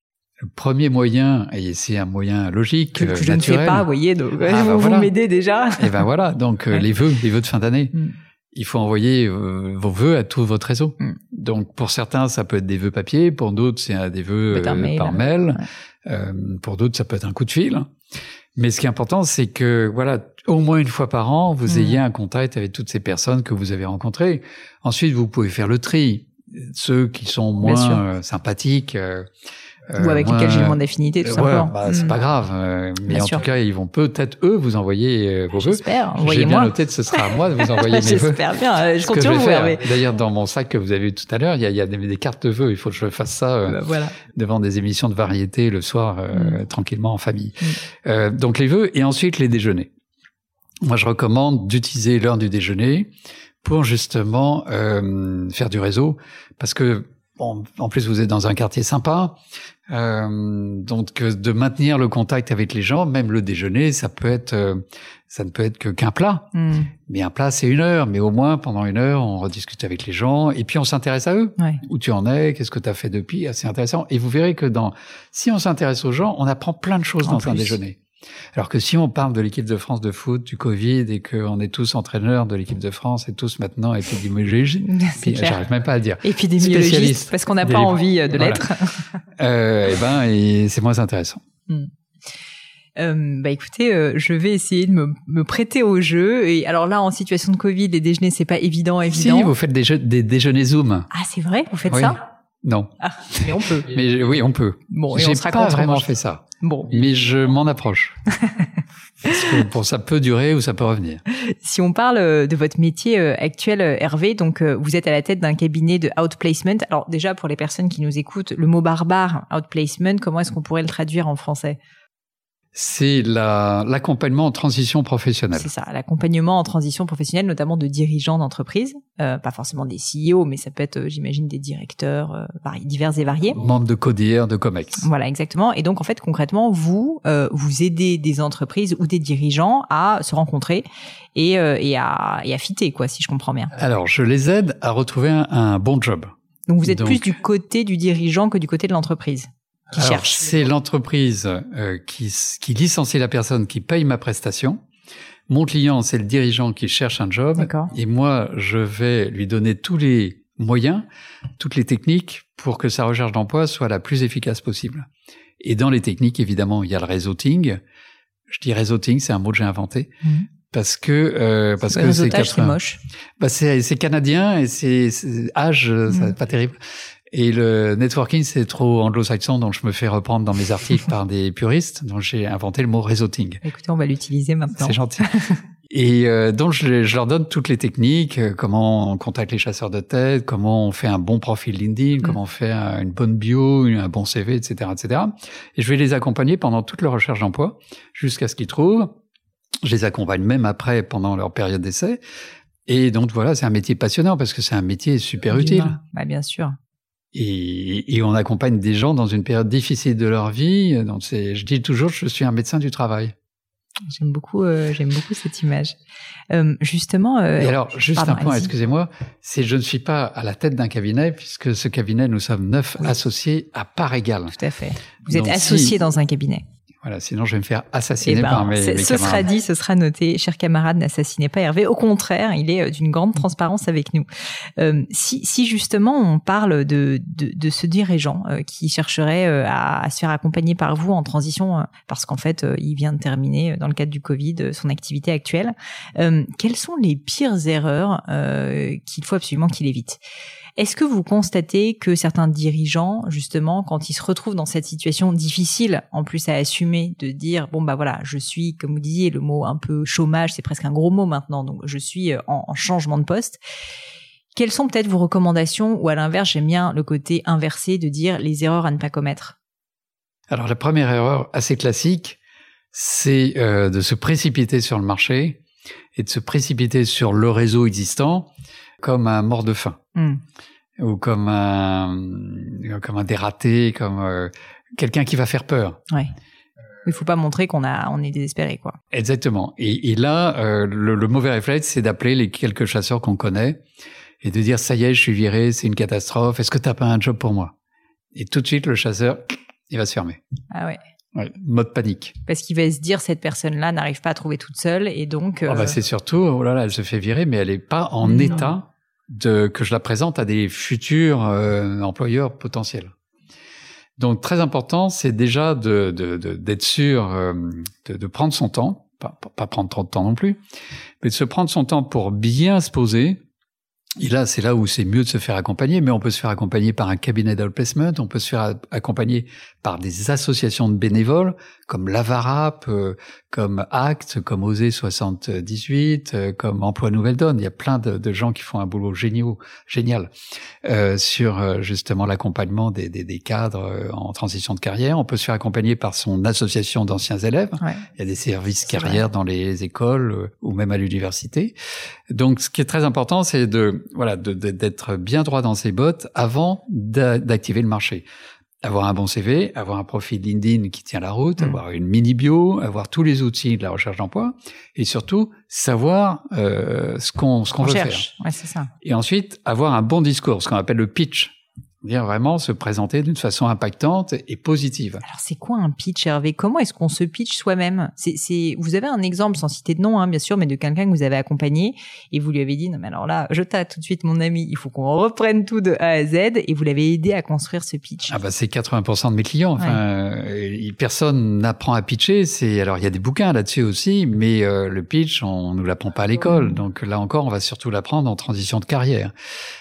Le premier moyen, et c'est un moyen logique, que, que je naturel. ne fais pas, vous voyez, donc ah, vous, bah, voilà. vous m'aidez déjà. Et ben voilà, donc ouais. les vœux, les vœux de fin d'année. Mm. Il faut envoyer euh, vos vœux à tout votre réseau. Mm. Donc pour certains, ça peut être des vœux papier, pour d'autres, c'est des vœux euh, mail, par mail. Ouais. Euh, pour d'autres, ça peut être un coup de fil. Mais ce qui est important, c'est que voilà, au moins une fois par an, vous mmh. ayez un contact avec toutes ces personnes que vous avez rencontrées. Ensuite, vous pouvez faire le tri. Ceux qui sont moins euh, sympathiques, euh, ou avec moins, lesquels j'ai le moins d'affinité, tout euh, simplement. Ouais, bah, mmh. c'est pas grave. Euh, mais Bien en sûr. tout cas, ils vont peut-être eux vous envoyer euh, vos vœux. J'espère. J'ai bien noté que ce sera à moi de vous envoyer mes vœux. J'espère bien. Je ce compte que sur je vais vous, faire. Hervé. D'ailleurs, dans mon sac que vous avez vu tout à l'heure, il y a, il y a des, des cartes de vœux. Il faut que je fasse ça euh, bah, voilà. devant des émissions de variété le soir, euh, mmh. tranquillement en famille. Mmh. Euh, donc les vœux et ensuite les déjeuners. Moi, je recommande d'utiliser l'heure du déjeuner pour justement euh, faire du réseau, parce que bon, en plus vous êtes dans un quartier sympa, euh, donc de maintenir le contact avec les gens, même le déjeuner, ça peut être, euh, ça ne peut être que qu'un plat, mmh. mais un plat c'est une heure, mais au moins pendant une heure on rediscute avec les gens et puis on s'intéresse à eux. Ouais. Où tu en es, qu'est-ce que tu as fait depuis, c'est intéressant. Et vous verrez que dans, si on s'intéresse aux gens, on apprend plein de choses en dans plus. Un déjeuner. Alors que si on parle de l'équipe de France de foot, du Covid, et qu'on est tous entraîneurs de l'équipe de France et tous maintenant épidémiologistes, puis, j'arrive même pas à le dire. Épidémiologistes, parce qu'on n'a pas envie de voilà. l'être. euh, et ben, et c'est moins intéressant. Hmm. Euh, bah écoutez, euh, je vais essayer de me, me prêter au jeu. Et alors là, en situation de Covid, les déjeuners, c'est pas évident, évident. Si, vous faites des, jeux, des déjeuners Zoom. Ah, c'est vrai, vous faites oui. ça? Non. Ah, mais on peut. Mais oui, on peut. Bon, et j'ai on sera pas contre, vraiment moi, je... fait ça. Bon. Mais je m'en approche. Parce que bon, ça peut durer ou ça peut revenir. Si on parle de votre métier actuel, Hervé, donc vous êtes à la tête d'un cabinet de outplacement. Alors déjà, pour les personnes qui nous écoutent, le mot barbare, outplacement, comment est-ce qu'on pourrait le traduire en français? C'est la, l'accompagnement en transition professionnelle. C'est ça, l'accompagnement en transition professionnelle, notamment de dirigeants d'entreprise, euh, pas forcément des C E O, mais ça peut être, j'imagine, des directeurs euh, vari- divers et variés. Membres de Codier, de Comex. Voilà, exactement. Et donc, en fait, concrètement, vous, euh, vous aidez des entreprises ou des dirigeants à se rencontrer et, euh, et à, et à fitter, quoi, si je comprends bien. Alors, je les aide à retrouver un, un bon job. Donc, vous êtes donc, plus du côté du dirigeant que du côté de l'entreprise. Qui Alors, cherche. C'est l'entreprise euh, qui, qui licencie la personne, qui paye ma prestation. Mon client, c'est le dirigeant qui cherche un job. D'accord. Et moi, je vais lui donner tous les moyens, toutes les techniques pour que sa recherche d'emploi soit la plus efficace possible. Et dans les techniques, évidemment, il y a le réseauting. Je dis réseauting, c'est un mot que j'ai inventé. Mmh. Parce que euh, parce c'est que c'est quatre-vingts... c'est moche. Bah c'est c'est canadien et c'est, c'est âge, mmh. ça c'est pas terrible. Et le networking, c'est trop anglo-saxon, donc je me fais reprendre dans mes articles par des puristes. Donc j'ai inventé le mot réseauting. Écoutez, on va l'utiliser maintenant. C'est gentil. Et euh, donc je, je leur donne toutes les techniques, euh, comment on contacte les chasseurs de tête, comment on fait un bon profil LinkedIn, mmh. comment on fait un, une bonne bio, un bon C V, et cetera, et cetera. Et je vais les accompagner pendant toute leur recherche d'emploi jusqu'à ce qu'ils trouvent. Je les accompagne même après, pendant leur période d'essai. Et donc voilà, c'est un métier passionnant parce que c'est un métier super utile. Bah, bien sûr. Et, et on accompagne des gens dans une période difficile de leur vie. Donc c'est, je dis toujours, je suis un médecin du travail. J'aime beaucoup, euh, j'aime beaucoup cette image. Euh, justement. Euh, Et alors, juste pardon, un point, allez-y. excusez-moi, c'est je ne suis pas à la tête d'un cabinet, puisque ce cabinet, nous sommes neuf Oui. associés à part égale. Tout à fait. Vous Donc, êtes associé si, dans un cabinet. Voilà, sinon je vais me faire assassiner Eh ben, par mes, mes ce camarades. sera dit, ce sera noté. Chers camarades, n'assassinez pas Hervé. Au contraire, il est d'une grande transparence avec nous. Euh, si, si justement on parle de, de, de ce dirigeant euh, qui chercherait euh, à, à se faire accompagner par vous en transition, euh, parce qu'en fait, euh, il vient de terminer, dans le cadre du Covid, euh, son activité actuelle, euh, quelles sont les pires erreurs euh, qu'il faut absolument qu'il évite ? Est-ce que vous constatez que certains dirigeants, justement, quand ils se retrouvent dans cette situation difficile, en plus à assumer, de dire, bon, bah voilà, je suis, comme vous disiez, le mot un peu chômage, c'est presque un gros mot maintenant, donc je suis en, en changement de poste. Quelles sont peut-être vos recommandations, ou à l'inverse, j'aime bien le côté inversé de dire les erreurs à ne pas commettre? Alors la première erreur assez classique, c'est euh, de se précipiter sur le marché et de se précipiter sur le réseau existant comme un mort de faim. Mmh. Ou comme un, comme un dératé, comme euh, quelqu'un qui va faire peur. Ouais. Il faut pas montrer qu'on a, on est désespéré, quoi. Exactement. Et, et là, euh, le, le mauvais réflexe, c'est d'appeler les quelques chasseurs qu'on connaît et de dire, ça y est, je suis viré, c'est une catastrophe, est-ce que t'as pas un job pour moi? Et tout de suite, le chasseur, il va se fermer. Ah ouais. Ouais, mode panique. Parce qu'il va se dire, cette personne-là n'arrive pas à trouver toute seule, et donc... Euh... Oh bah c'est surtout, oh là là, elle se fait virer, mais elle est pas en non. état de que je la présente à des futurs euh, employeurs potentiels. Donc très important, c'est déjà de, de, de d'être sûr euh, de, de prendre son temps, pas, pas prendre trop de temps non plus, mais de se prendre son temps pour bien se poser. Et là, c'est là où c'est mieux de se faire accompagner, mais on peut se faire accompagner par un cabinet d'outplacement, on peut se faire accompagner par des associations de bénévoles, comme l'Avarap, euh, comme ACT, comme Oser soixante-dix-huit, euh, comme Emploi Nouvelle Donne. Il y a plein de, de gens qui font un boulot génial, génial euh, sur euh, justement l'accompagnement des, des, des cadres euh, en transition de carrière. On peut se faire accompagner par son association d'anciens élèves. Ouais. Il y a des services c'est carrière vrai. Dans les écoles euh, ou même à l'université. Donc, ce qui est très important, c'est de voilà de, de, d'être bien droit dans ses bottes avant d'a, d'activer le marché. Avoir un bon C V, avoir un profil LinkedIn qui tient la route, mmh. avoir une mini bio, avoir tous les outils de la recherche d'emploi et surtout savoir euh, ce qu'on ce qu'on, qu'on veut cherche. Faire. Ouais, c'est ça. Et ensuite avoir un bon discours, ce qu'on appelle le pitch. Dire vraiment se présenter d'une façon impactante et positive. Alors c'est quoi un pitch, Hervé? Comment est-ce qu'on se pitch soi-même? C'est, c'est, vous avez un exemple, sans citer de nom, hein, bien sûr, mais de quelqu'un que vous avez accompagné et vous lui avez dit non mais alors là, je tâte tout de suite mon ami, il faut qu'on reprenne tout de A à Z et vous l'avez aidé à construire ce pitch. Ah bah c'est quatre-vingts pour cent de mes clients. Enfin, ouais. euh, personne n'apprend à pitcher. C'est alors il y a des bouquins là-dessus aussi, mais euh, le pitch on nous l'apprend pas à l'école. Donc là encore, on va surtout l'apprendre en transition de carrière.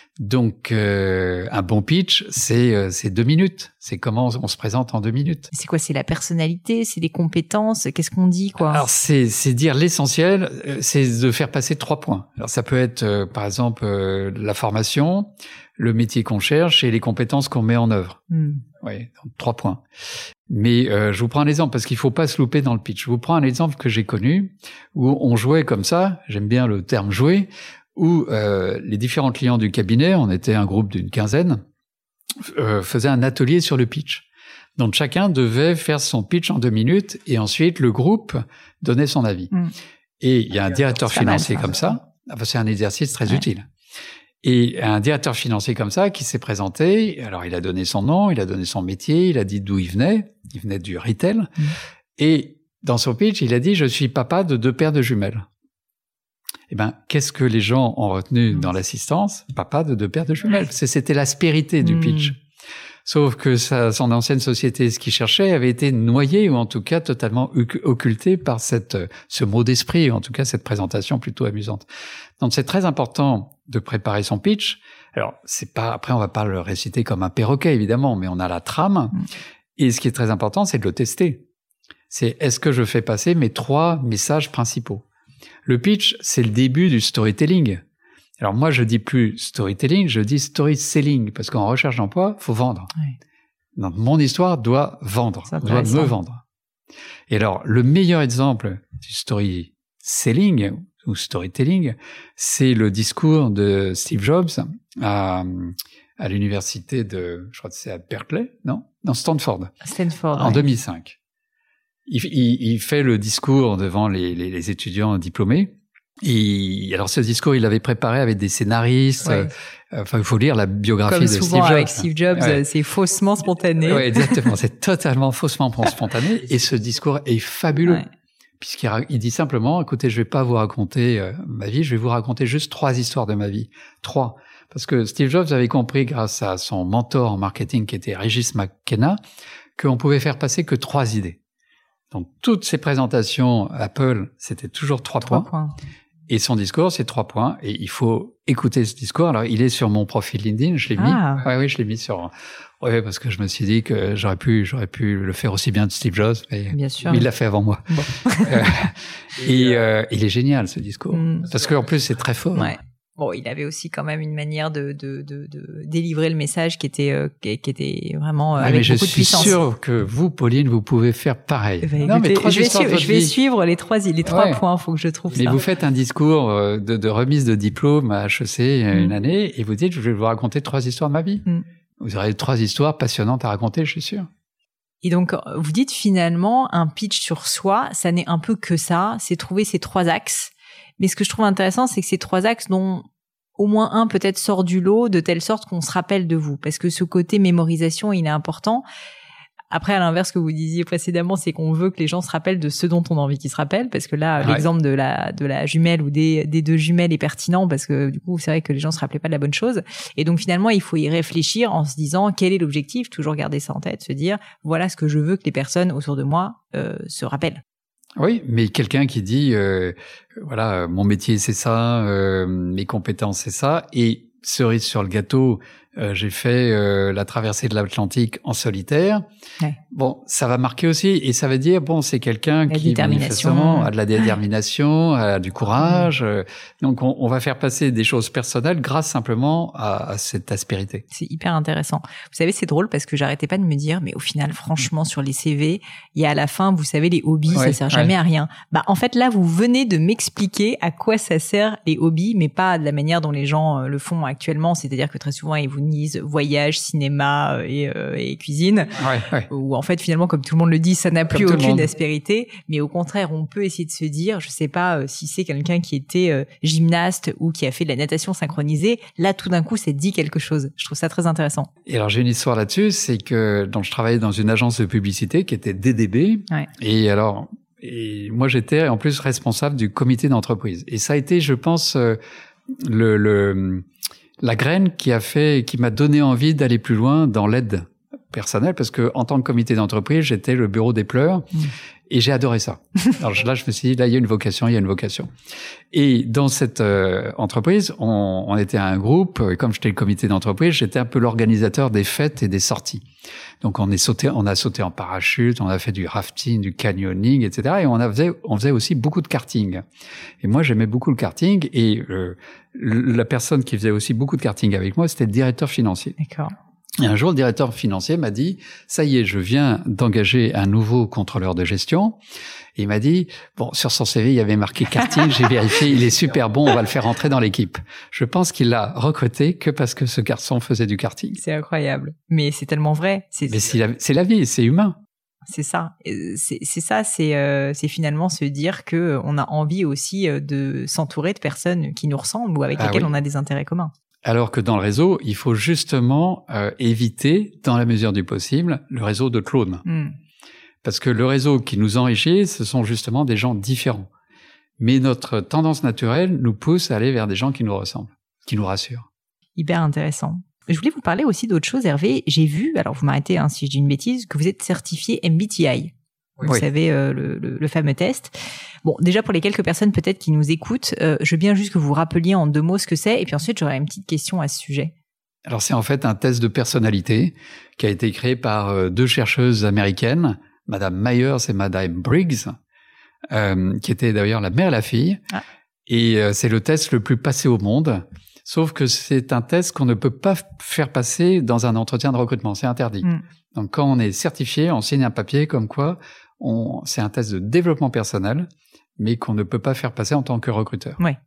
Donc, euh, un bon pitch, c'est euh, c'est deux minutes. C'est comment on se présente en deux minutes. C'est quoi? C'est la personnalité, c'est les compétences. Qu'est-ce qu'on dit, quoi? Alors, c'est c'est dire l'essentiel. C'est de faire passer trois points. Alors, ça peut être, euh, par exemple, euh, la formation, le métier qu'on cherche et les compétences qu'on met en œuvre. Mm. Oui, donc trois points. Mais euh, je vous prends un exemple parce qu'il faut pas se louper dans le pitch. Je vous prends un exemple que j'ai connu où on jouait comme ça. J'aime bien le terme jouer. Où euh, les différents clients du cabinet, on était un groupe d'une quinzaine, euh, faisaient un atelier sur le pitch. Donc chacun devait faire son pitch en deux minutes et ensuite le groupe donnait son avis. Mmh. Et il y a un directeur financier mal, ça, comme ça, enfin, c'est un exercice très ouais. utile. Et un directeur financier comme ça qui s'est présenté, alors il a donné son nom, il a donné son métier, il a dit d'où il venait, il venait du retail, mmh. et dans son pitch, il a dit « Je suis papa de deux paires de jumelles ». Eh ben, qu'est-ce que les gens ont retenu dans l'assistance? Papa de deux paires de jumelles. C'était l'aspérité du pitch. Mmh. Sauf que sa, son ancienne société, ce qu'il cherchait, avait été noyé ou en tout cas totalement occulté par cette, ce mot d'esprit, ou en tout cas cette présentation plutôt amusante. Donc c'est très important de préparer son pitch. Alors c'est pas, après on va pas le réciter comme un perroquet évidemment, mais on a la trame. Mmh. Et ce qui est très important, c'est de le tester. C'est est-ce que je fais passer mes trois messages principaux? Le pitch, c'est le début du storytelling. Alors moi, je dis plus storytelling, je dis story-selling, parce qu'en recherche d'emploi, faut vendre. Oui. Donc mon histoire doit vendre, doit me vendre. Et alors, le meilleur exemple du story-selling ou storytelling, c'est le discours de Steve Jobs à, à l'université de, je crois que c'est à Berkeley, non? Dans Stanford. Stanford. En ouais. deux mille cinq. il, il, il fait le discours devant les, les, les étudiants diplômés. Et alors ce discours, il l'avait préparé avec des scénaristes. Ouais. Euh, enfin, il faut lire la biographie Comme de Steve souvent Jobs. avec Steve Jobs, ouais. c'est faussement spontané. Oui, exactement. C'est totalement faussement spontané. Et ce discours est fabuleux. Ouais. Puisqu'il il dit simplement, écoutez, je vais pas vous raconter euh, ma vie, je vais vous raconter juste trois histoires de ma vie. Trois. Parce que Steve Jobs avait compris, grâce à son mentor en marketing qui était Regis McKenna, qu'on pouvait faire passer que trois idées. Donc, toutes ses présentations Apple, c'était toujours trois, trois points. points. Et son discours, c'est trois points. Et il faut écouter ce discours. Alors, il est sur mon profil LinkedIn. Je l'ai ah. mis. Ouais, oui, je l'ai mis sur. Ouais, parce que je me suis dit que j'aurais pu, j'aurais pu le faire aussi bien de Steve Jobs. Mais, bien sûr. Mais il l'a fait avant moi. Bon. euh, et euh, il est génial ce discours, mmh. parce qu'en plus c'est très fort. Ouais. Bon, il avait aussi quand même une manière de de de, de délivrer le message qui était euh, qui, qui était vraiment euh, ouais, avec mais beaucoup de puissance. Je suis sûr que vous, Pauline, vous pouvez faire pareil. Bah, non, écoutez, mais trois je vais suivre, je vais suivre les trois les trois ouais. points. Faut que je trouve mais ça. Mais vous faites un discours de, de remise de diplôme à H E C mmh. une année et vous dites je vais vous raconter trois histoires de ma vie. Mmh. Vous aurez trois histoires passionnantes à raconter, je suis sûr. Et donc, vous dites finalement, un pitch sur soi, ça n'est un peu que ça, c'est trouver ces trois axes. Mais ce que je trouve intéressant, c'est que ces trois axes dont au moins un peut-être sort du lot, de telle sorte qu'on se rappelle de vous. Parce que ce côté mémorisation, il est important. Après, à l'inverse, ce que vous disiez précédemment, c'est qu'on veut que les gens se rappellent de ce dont on a envie qu'ils se rappellent, parce que là, ouais. l'exemple de la de la jumelle ou des des deux jumelles est pertinent, parce que du coup, c'est vrai que les gens se rappelaient pas de la bonne chose. Et donc finalement, il faut y réfléchir en se disant quel est l'objectif, toujours garder ça en tête, se dire voilà ce que je veux que les personnes autour de moi euh, se rappellent. Oui, mais quelqu'un qui dit euh, voilà, mon métier c'est ça, euh, mes compétences c'est ça, et cerise sur le gâteau, euh, j'ai fait euh, la traversée de l'Atlantique en solitaire. Ouais. Bon, ça va marquer aussi, et ça veut dire bon, c'est quelqu'un qui manifestement a de la détermination, a du courage. Ouais. Euh, donc, on, on va faire passer des choses personnelles grâce simplement à, à cette aspérité. C'est hyper intéressant. Vous savez, c'est drôle parce que j'arrêtais pas de me dire, mais au final, franchement, sur les C V, il y a à la fin, vous savez, les hobbies, ouais, ça sert jamais ouais. à rien. Bah, en fait, là, vous venez de m'expliquer à quoi ça sert les hobbies, mais pas de la manière dont les gens euh, le font actuellement. C'est-à-dire que très souvent, ils vous disent voyage, cinéma et, euh, et cuisine. Ouais, ouais. Où en fait, finalement, comme tout le monde le dit, ça n'a plus aucune aspérité. Mais au contraire, on peut essayer de se dire, je sais pas euh, si c'est quelqu'un qui était euh, gymnaste ou qui a fait de la natation synchronisée, là, tout d'un coup, c'est dit quelque chose. Je trouve ça très intéressant. Et alors, j'ai une histoire là-dessus, c'est que donc, je travaillais dans une agence de publicité qui était D D B. Ouais. Et alors, et moi, j'étais en plus responsable du comité d'entreprise. Et ça a été, je pense, euh, le, le la graine qui a fait, qui m'a donné envie d'aller plus loin dans l'aide personnelle, parce que en tant que comité d'entreprise, j'étais le bureau des pleurs mmh. et j'ai adoré ça. Alors là, je me suis dit, là, il y a une vocation, il y a une vocation. Et dans cette euh, entreprise, on, on était un groupe, et comme j'étais le comité d'entreprise, j'étais un peu l'organisateur des fêtes et des sorties. Donc on est sauté, on a sauté en parachute, on a fait du rafting, du canyoning, et cetera. Et on a faisait, on faisait aussi beaucoup de karting. Et moi, j'aimais beaucoup le karting. Et euh, la personne qui faisait aussi beaucoup de karting avec moi, c'était le directeur financier. D'accord. Et un jour, le directeur financier m'a dit, ça y est, je viens d'engager un nouveau contrôleur de gestion. Et il m'a dit, bon, sur son C V, il y avait marqué karting, j'ai vérifié, il est super bon, on va le faire entrer dans l'équipe. Je pense qu'il l'a recruté que parce que ce garçon faisait du karting. C'est incroyable. Mais c'est tellement vrai. C'est, Mais c'est la, c'est la vie, c'est humain. C'est ça. C'est, c'est ça, c'est, euh, c'est finalement se dire que on a envie aussi de s'entourer de personnes qui nous ressemblent ou avec ah lesquelles oui. on a des intérêts communs. Alors que dans le réseau, il faut justement euh, éviter, dans la mesure du possible, le réseau de clones. Mm. Parce que le réseau qui nous enrichit, ce sont justement des gens différents. Mais notre tendance naturelle nous pousse à aller vers des gens qui nous ressemblent, qui nous rassurent. Hyper intéressant. Je voulais vous parler aussi d'autre chose, Hervé. J'ai vu, alors vous m'arrêtez hein, si je dis une bêtise, que vous êtes certifié M B T I. Vous oui. savez, euh, le, le, le fameux test. Bon, déjà pour les quelques personnes peut-être qui nous écoutent, euh, je veux bien juste que vous rappeliez en deux mots ce que c'est, et puis ensuite j'aurais une petite question à ce sujet. Alors c'est en fait un test de personnalité qui a été créé par euh, deux chercheuses américaines, Madame Myers et Madame Briggs, euh, qui étaient d'ailleurs la mère et la fille. Ah. Et euh, c'est le test le plus passé au monde, sauf que c'est un test qu'on ne peut pas faire passer dans un entretien de recrutement, c'est interdit. Mm. Donc quand on est certifié, on signe un papier comme quoi on, c'est un test de développement personnel, mais qu'on ne peut pas faire passer en tant que recruteur. Oui,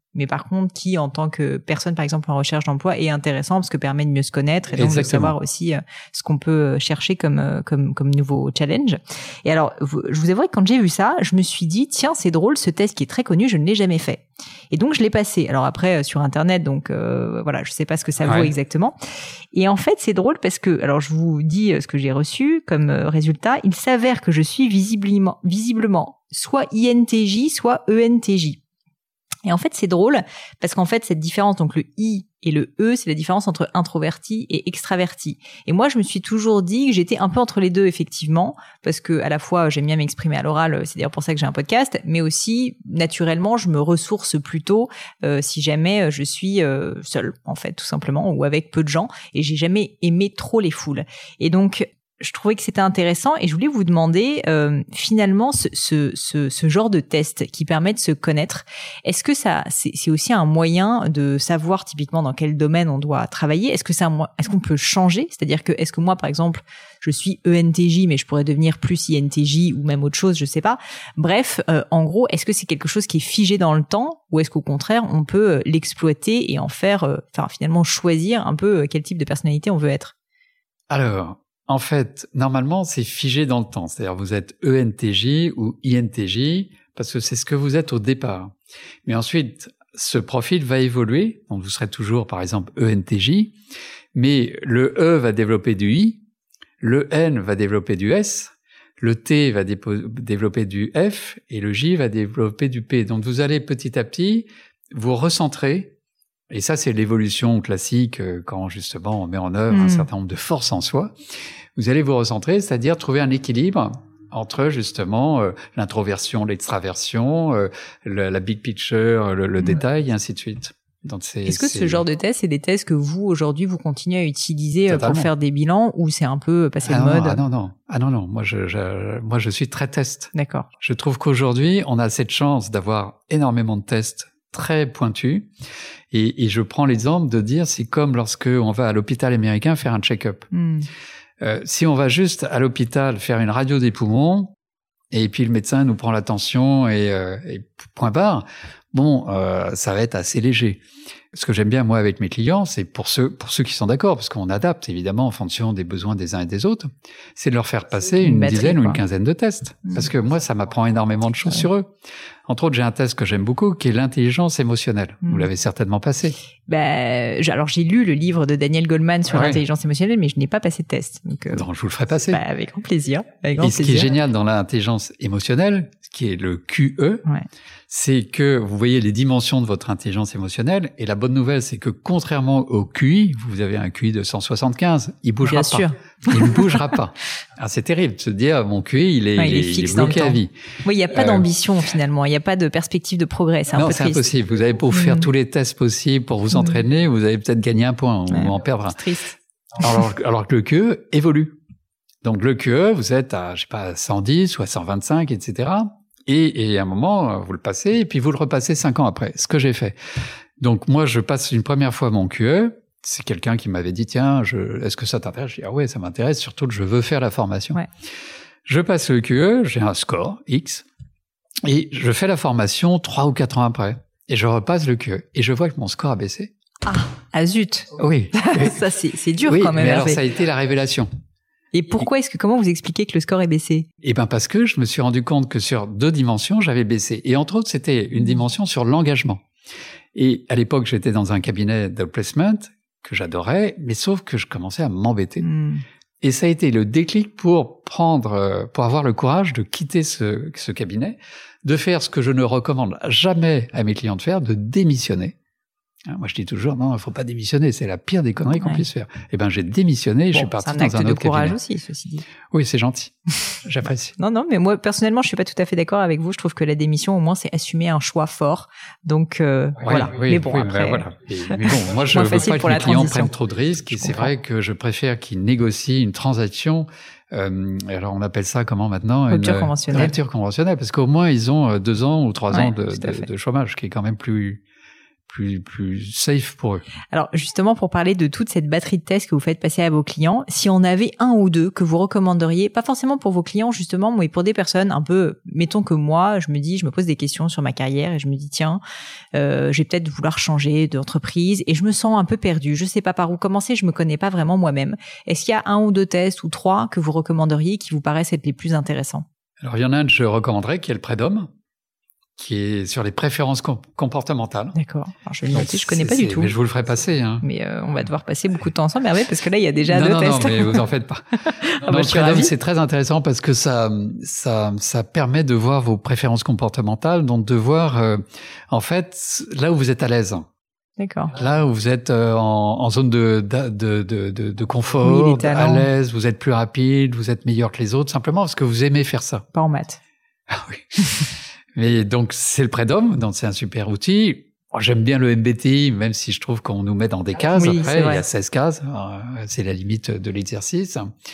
mais par contre qui, en tant que personne, par exemple en recherche d'emploi, est intéressant parce que permet de mieux se connaître et donc Exactement. de savoir aussi euh, ce qu'on peut chercher comme euh, comme comme nouveau challenge. Et alors, vous, je vous avouerai que quand j'ai vu ça, je me suis dit tiens, c'est drôle, ce test qui est très connu, je ne l'ai jamais fait. Et donc je l'ai passé. Alors après euh, sur internet, donc euh, voilà, je sais pas ce que ça vaut ouais. exactement. Et en fait, c'est drôle parce que, alors je vous dis ce que j'ai reçu comme euh, résultat. Il s'avère que je suis visiblement visiblement soit I N T J, soit E N T J. Et en fait, c'est drôle parce qu'en fait, cette différence, donc le I et le E, c'est la différence entre introverti et extraverti. Et moi, je me suis toujours dit que j'étais un peu entre les deux, effectivement, parce que à la fois, j'aime bien m'exprimer à l'oral, c'est d'ailleurs pour ça que j'ai un podcast, mais aussi, naturellement, je me ressource plutôt euh, si jamais je suis euh, seule, en fait, tout simplement, ou avec peu de gens, et j'ai jamais aimé trop les foules. Et donc, je trouvais que c'était intéressant et je voulais vous demander euh, finalement ce, ce, ce, ce genre de test qui permet de se connaître. Est-ce que ça c'est, c'est aussi un moyen de savoir typiquement dans quel domaine on doit travailler? Est-ce que c'est un, est-ce qu'on peut changer? C'est-à-dire que est-ce que moi par exemple je suis E N T J mais je pourrais devenir plus I N T J ou même autre chose, je sais pas. Bref, euh, en gros, est-ce que c'est quelque chose qui est figé dans le temps ou est-ce qu'au contraire on peut euh, l'exploiter et en faire, euh, enfin finalement choisir un peu euh, quel type de personnalité on veut être? Alors. En fait, normalement, c'est figé dans le temps. C'est-à-dire, vous êtes E N T J ou I N T J parce que c'est ce que vous êtes au départ. Mais ensuite, ce profil va évoluer. Donc, vous serez toujours, par exemple, E N T J. Mais le E va développer du I. Le N va développer du S. Le T va dépo- développer du F. Et le J va développer du P. Donc, vous allez petit à petit vous recentrer. Et ça, c'est l'évolution classique quand, justement, on met en œuvre mmh. un certain nombre de forces en soi. Vous allez vous recentrer, c'est-à-dire trouver un équilibre entre, justement, euh, l'introversion, l'extraversion, euh, le, la big picture, le, le mmh. détail, et ainsi de suite. Donc c'est, Est-ce que c'est... ce genre de tests, c'est des tests que vous, aujourd'hui, vous continuez à utiliser Totalement. Pour faire des bilans ou c'est un peu passé ah de non, mode? Ah non, non. Ah non, non. Moi, je, je, moi, je suis très test. D'accord. Je trouve qu'aujourd'hui, on a cette chance d'avoir énormément de tests très pointus. Et, et je prends l'exemple de dire, c'est comme lorsque on va à l'hôpital américain faire un check-up. Mm. Euh, si on va juste à l'hôpital faire une radio des poumons, et puis le médecin nous prend la tension et, euh, et point barre, bon, euh, ça va être assez léger. Ce que j'aime bien, moi, avec mes clients, c'est pour ceux, pour ceux qui sont d'accord, parce qu'on adapte, évidemment, en fonction des besoins des uns et des autres, c'est de leur faire passer une, une batterie, dizaine quoi. Ou une quinzaine de tests. Mmh. Parce que moi, ça m'apprend énormément de choses ouais. sur eux. Entre autres, j'ai un test que j'aime beaucoup, qui est l'intelligence émotionnelle. Mmh. Vous l'avez certainement passé. Bah, alors, j'ai lu le livre de Daniel Goleman sur ouais. l'intelligence émotionnelle, mais je n'ai pas passé de test. Donc, euh, donc je vous le ferai passer. Bah, avec grand plaisir. Avec grand et ce plaisir. qui est génial dans l'intelligence émotionnelle, qui est le Q E, ouais. c'est que vous voyez les dimensions de votre intelligence émotionnelle. Et la bonne nouvelle, c'est que contrairement au Q I, vous avez un Q I de cent soixante-quinze, il bougera Bien pas. Sûr. Il ne bougera pas. Alors c'est terrible de se dire, mon Q I, il est, ouais, il est, il fixe il est bloqué dans le à vie. Oui, il n'y a pas euh, d'ambition finalement. Il n'y a pas de perspective de progrès. C'est un non, peu c'est triste. impossible. Vous avez beau mmh. faire tous les tests possibles pour vous entraîner, mmh. vous allez peut-être gagner un point ouais, ou en perdre un. C'est triste. Alors, alors que le Q E évolue. Donc le Q E, vous êtes à, je sais pas, cent dix ou à cent vingt-cinq, et cetera. Et, et à un moment, vous le passez, et puis vous le repassez cinq ans après. Ce que j'ai fait. Donc moi, je passe une première fois mon Q E. C'est quelqu'un qui m'avait dit, tiens, je, est-ce que ça t'intéresse? Je dis, ah ouais, ça m'intéresse, surtout que je veux faire la formation. Ouais. Je passe le Q E, j'ai un score, X, et je fais la formation trois ou quatre ans après. Et je repasse le Q E. Et je vois que mon score a baissé. Ah, ah zut. Oui. Ça, c'est, c'est dur oui, quand même. Mais alors, ça a été la révélation. Et pourquoi est-ce que, comment vous expliquez que le score est baissé? Eh ben, parce que je me suis rendu compte que sur deux dimensions, j'avais baissé. Et entre autres, c'était une dimension sur l'engagement. Et à l'époque, j'étais dans un cabinet de placement que j'adorais, mais sauf que je commençais à m'embêter. Mm. Et ça a été le déclic pour prendre, pour avoir le courage de quitter ce, ce cabinet, de faire ce que je ne recommande jamais à mes clients de faire, de démissionner. Moi, je dis toujours, non, il faut pas démissionner, c'est la pire des conneries ouais. qu'on puisse faire. Eh ben, j'ai démissionné, bon, je suis parti dans un autre cabinet. C'est un acte de courage aussi, ceci dit. Oui, c'est gentil. J'apprécie. Non, non, mais moi, personnellement, je suis pas tout à fait d'accord avec vous. Je trouve que la démission, au moins, c'est assumer un choix fort. Donc, euh, oui, voilà. Oui, mais bon, oui, après. Ben voilà. Et, mais bon, moi, je veux pas que mes clients prennent trop de risques. Et c'est vrai que je préfère qu'ils négocient une transaction. Euh, alors, on appelle ça comment maintenant? Rupture une conventionnelle. Rupture conventionnelle, parce qu'au moins, ils ont deux ans ou trois ouais, ans de, de, de chômage, qui est quand même plus, plus plus safe pour eux. Alors justement, pour parler de toute cette batterie de tests que vous faites passer à vos clients, si on avait un ou deux que vous recommanderiez, pas forcément pour vos clients justement, mais pour des personnes un peu, mettons que moi, je me dis, je me pose des questions sur ma carrière et je me dis tiens, euh, je vais peut-être vouloir changer d'entreprise et je me sens un peu perdue, je sais pas par où commencer, je me connais pas vraiment moi-même. Est-ce qu'il y a un ou deux tests ou trois que vous recommanderiez qui vous paraissent être les plus intéressants? Alors il y en a un que je recommanderais qui est le Prédom, qui est sur les préférences com- comportementales. D'accord. Alors je vais le noter, je connais pas du tout. Mais je vous le ferai passer. Hein. Mais euh, on va devoir passer beaucoup de temps ensemble, Hervé, parce que là il y a déjà non, deux non, tests. Non, mais vous en faites pas. ah non, bah, le Prédom, c'est très intéressant parce que ça, ça, ça permet de voir vos préférences comportementales, donc de voir, euh, en fait, là où vous êtes à l'aise. D'accord. Là où vous êtes euh, en, en zone de, de, de, de, de confort, oui, à l'aise, vous êtes plus rapide, vous êtes meilleur que les autres, simplement parce que vous aimez faire ça. Pas en maths. Ah oui. Mais donc, c'est le Prédom, donc c'est un super outil. Moi, j'aime bien le M B T I, même si je trouve qu'on nous met dans des cases. Oui, après, il y a seize cases. C'est la limite de l'exercice.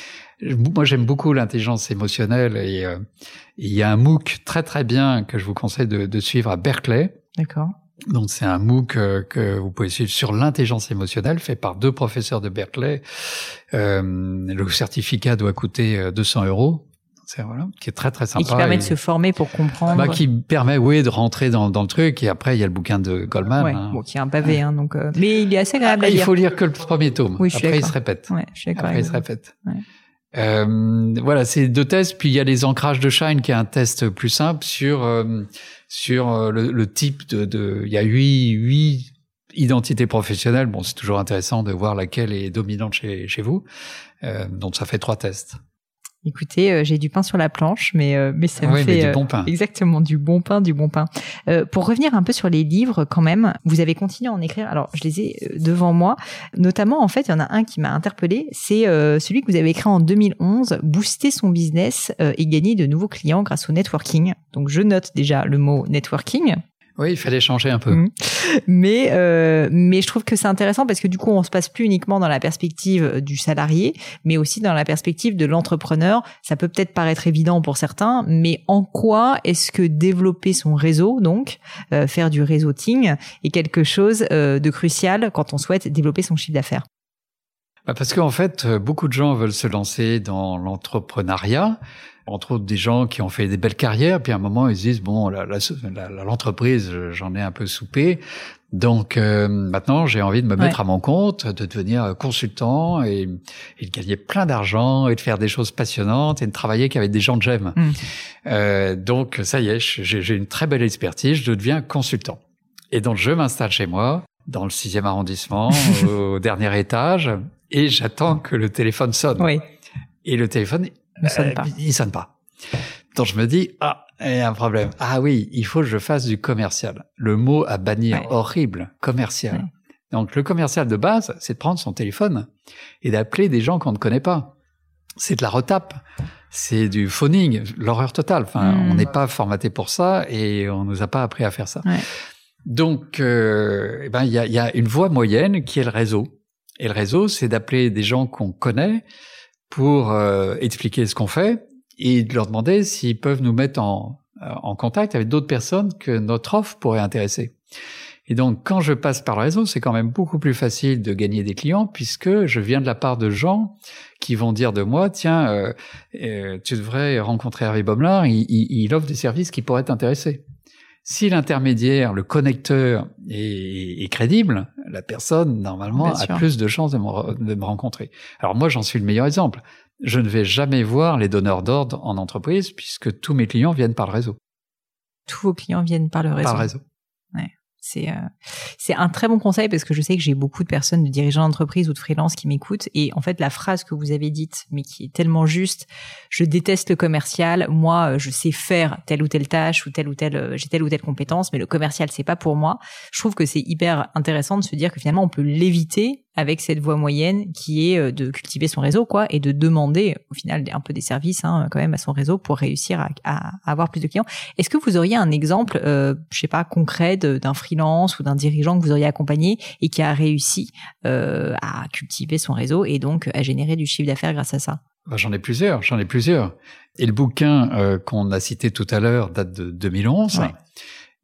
Moi, j'aime beaucoup l'intelligence émotionnelle et euh, il y a un MOOC très, très bien que je vous conseille de, de suivre à Berkeley. D'accord. Donc, c'est un MOOC euh, que vous pouvez suivre sur l'intelligence émotionnelle, fait par deux professeurs de Berkeley. Euh, le certificat doit coûter deux cents euros. C'est, voilà, qui est très très sympa. Et qui permet et, de se former pour comprendre. Bah, qui permet, oui, de rentrer dans, dans le truc. Et après, il y a le bouquin de Goldman. Ouais, hein. bon, qui est un pavé, hein, donc. Euh... Mais il est assez agréable ah, à lire. Il faut lire que le premier tome. Oui, je suis après, d'accord. il se répète. Ouais, je suis d'accord. Après, il se répète. Ouais. Euh, voilà, c'est deux tests. Puis il y a les ancrages de Shine, qui est un test plus simple sur euh, sur euh, le, le type de, de. Il y a huit huit identités professionnelles. Bon, c'est toujours intéressant de voir laquelle est dominante chez chez vous. Euh, donc ça fait trois tests. Écoutez, euh, j'ai du pain sur la planche, mais euh, mais ça me oui, fait mais du euh, bon pain. Exactement du bon pain, du bon pain. Euh, pour revenir un peu sur les livres, quand même, vous avez continué à en écrire. Alors, je les ai devant moi. Notamment, en fait, il y en a un qui m'a interpellée. C'est euh, celui que vous avez écrit en deux mille onze, booster son business euh, et gagner de nouveaux clients grâce au networking. Donc, je note déjà le mot networking. Oui, il fallait changer un peu. Mmh. Mais euh, mais je trouve que c'est intéressant parce que du coup, on se passe plus uniquement dans la perspective du salarié, mais aussi dans la perspective de l'entrepreneur. Ça peut peut-être paraître évident pour certains, mais en quoi est-ce que développer son réseau, donc euh, faire du réseauting, est quelque chose euh, de crucial quand on souhaite développer son chiffre d'affaires? Bah parce qu'en fait, beaucoup de gens veulent se lancer dans l'entrepreneuriat. Entre autres des gens qui ont fait des belles carrières, puis à un moment ils se disent bon, la, la, la, l'entreprise, j'en ai un peu soupé, donc euh, maintenant j'ai envie de me mettre ouais. à mon compte, de devenir consultant et, et de gagner plein d'argent et de faire des choses passionnantes et de travailler qu'avec des gens que j'aime. Mmh. Euh, donc ça y est, j'ai, j'ai une très belle expertise, je deviens consultant. Et donc je m'installe chez moi, dans le sixième arrondissement, au dernier étage, et j'attends que le téléphone sonne. Oui. Et le téléphone ne sonne pas. Euh, il sonne pas. Donc je me dis, ah, il y a un problème. Ah oui, il faut que je fasse du commercial. Le mot à bannir, ouais. horrible, commercial. Ouais. Donc le commercial de base, c'est de prendre son téléphone et d'appeler des gens qu'on ne connaît pas. C'est de la retape. C'est du phoning, l'horreur totale. Enfin, mmh. on n'est pas formaté pour ça et on nous a pas appris à faire ça. Ouais. Donc, euh, eh ben, il y a, y a une voie moyenne qui est le réseau. Et le réseau, c'est d'appeler des gens qu'on connaît pour euh, expliquer ce qu'on fait et de leur demander s'ils peuvent nous mettre en, en contact avec d'autres personnes que notre offre pourrait intéresser. Et donc, quand je passe par le réseau, c'est quand même beaucoup plus facile de gagner des clients puisque je viens de la part de gens qui vont dire de moi, tiens, euh, euh, tu devrais rencontrer Hervé Bomelard, il, il, il offre des services qui pourraient t'intéresser. Si l'intermédiaire, le connecteur est, est crédible, la personne, normalement, a plus de chances de me, de me rencontrer. Alors moi, j'en suis le meilleur exemple. Je ne vais jamais voir les donneurs d'ordre en entreprise puisque tous mes clients viennent par le réseau. Tous vos clients viennent par le réseau. Par le réseau. Ouais. C'est, euh, c'est un très bon conseil parce que je sais que j'ai beaucoup de personnes, de dirigeants d'entreprise ou de freelance qui m'écoutent et en fait la phrase que vous avez dite, mais qui est tellement juste, je déteste le commercial, moi je sais faire telle ou telle tâche ou telle ou telle, j'ai telle ou telle compétence, mais le commercial c'est pas pour moi. Je trouve que c'est hyper intéressant de se dire que finalement on peut l'éviter avec cette voie moyenne qui est de cultiver son réseau, quoi, et de demander au final un peu des services, hein, quand même à son réseau pour réussir à, à, à avoir plus de clients. Est-ce que vous auriez un exemple, euh, je sais pas, concret de, d'un freelance ou d'un dirigeant que vous auriez accompagné et qui a réussi euh, à cultiver son réseau et donc à générer du chiffre d'affaires grâce à ça? Ben, j'en ai plusieurs, j'en ai plusieurs. Et le bouquin euh, qu'on a cité tout à l'heure date de deux mille onze. Ouais.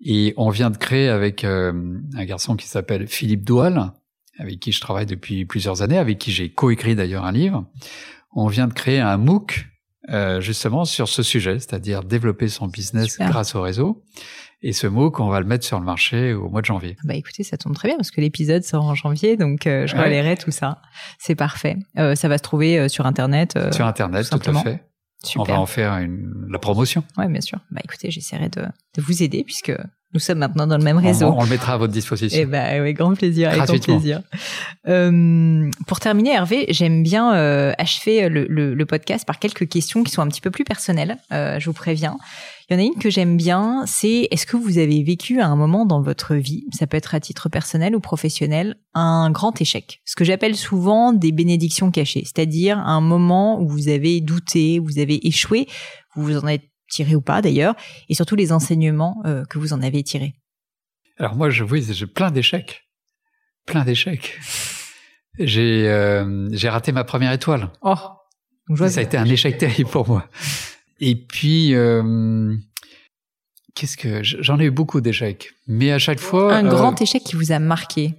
Et on vient de créer avec euh, un garçon qui s'appelle Philippe Doual, avec qui je travaille depuis plusieurs années, avec qui j'ai coécrit d'ailleurs un livre. On vient de créer un MOOC euh, justement sur ce sujet, c'est-à-dire développer son business Super. Grâce au réseau. Et ce MOOC, on va le mettre sur le marché au mois de janvier. Bah écoutez, ça tombe très bien parce que l'épisode sort en janvier, donc euh, je ouais. relayerai tout ça. C'est parfait. Euh, ça va se trouver euh, sur Internet. Euh, sur Internet, tout, tout à fait. Super. On va en faire une, la promotion. Ouais, bien sûr. Bah écoutez, j'essaierai de, de vous aider puisque nous sommes maintenant dans le même réseau. On, on le mettra à votre disposition. Eh ben, bah, oui, grand plaisir, avec grand plaisir. Euh, pour terminer, Hervé, j'aime bien euh, achever le, le, le podcast par quelques questions qui sont un petit peu plus personnelles. Euh, je vous préviens. Il y en a une que j'aime bien, c'est est-ce que vous avez vécu à un moment dans votre vie, ça peut être à titre personnel ou professionnel, un grand échec, ce que j'appelle souvent des bénédictions cachées, c'est-à-dire un moment où vous avez douté, où vous avez échoué, vous vous en êtes tiré ou pas d'ailleurs, et surtout les enseignements euh, que vous en avez tirés. Alors moi, je oui, j'ai plein d'échecs, plein d'échecs. J'ai euh, j'ai raté ma première étoile. Oh, donc je vois ça a été un échec terrible pour moi. Et puis, euh, qu'est-ce que j'en ai eu beaucoup d'échecs, mais à chaque fois un grand euh, échec qui vous a marqué.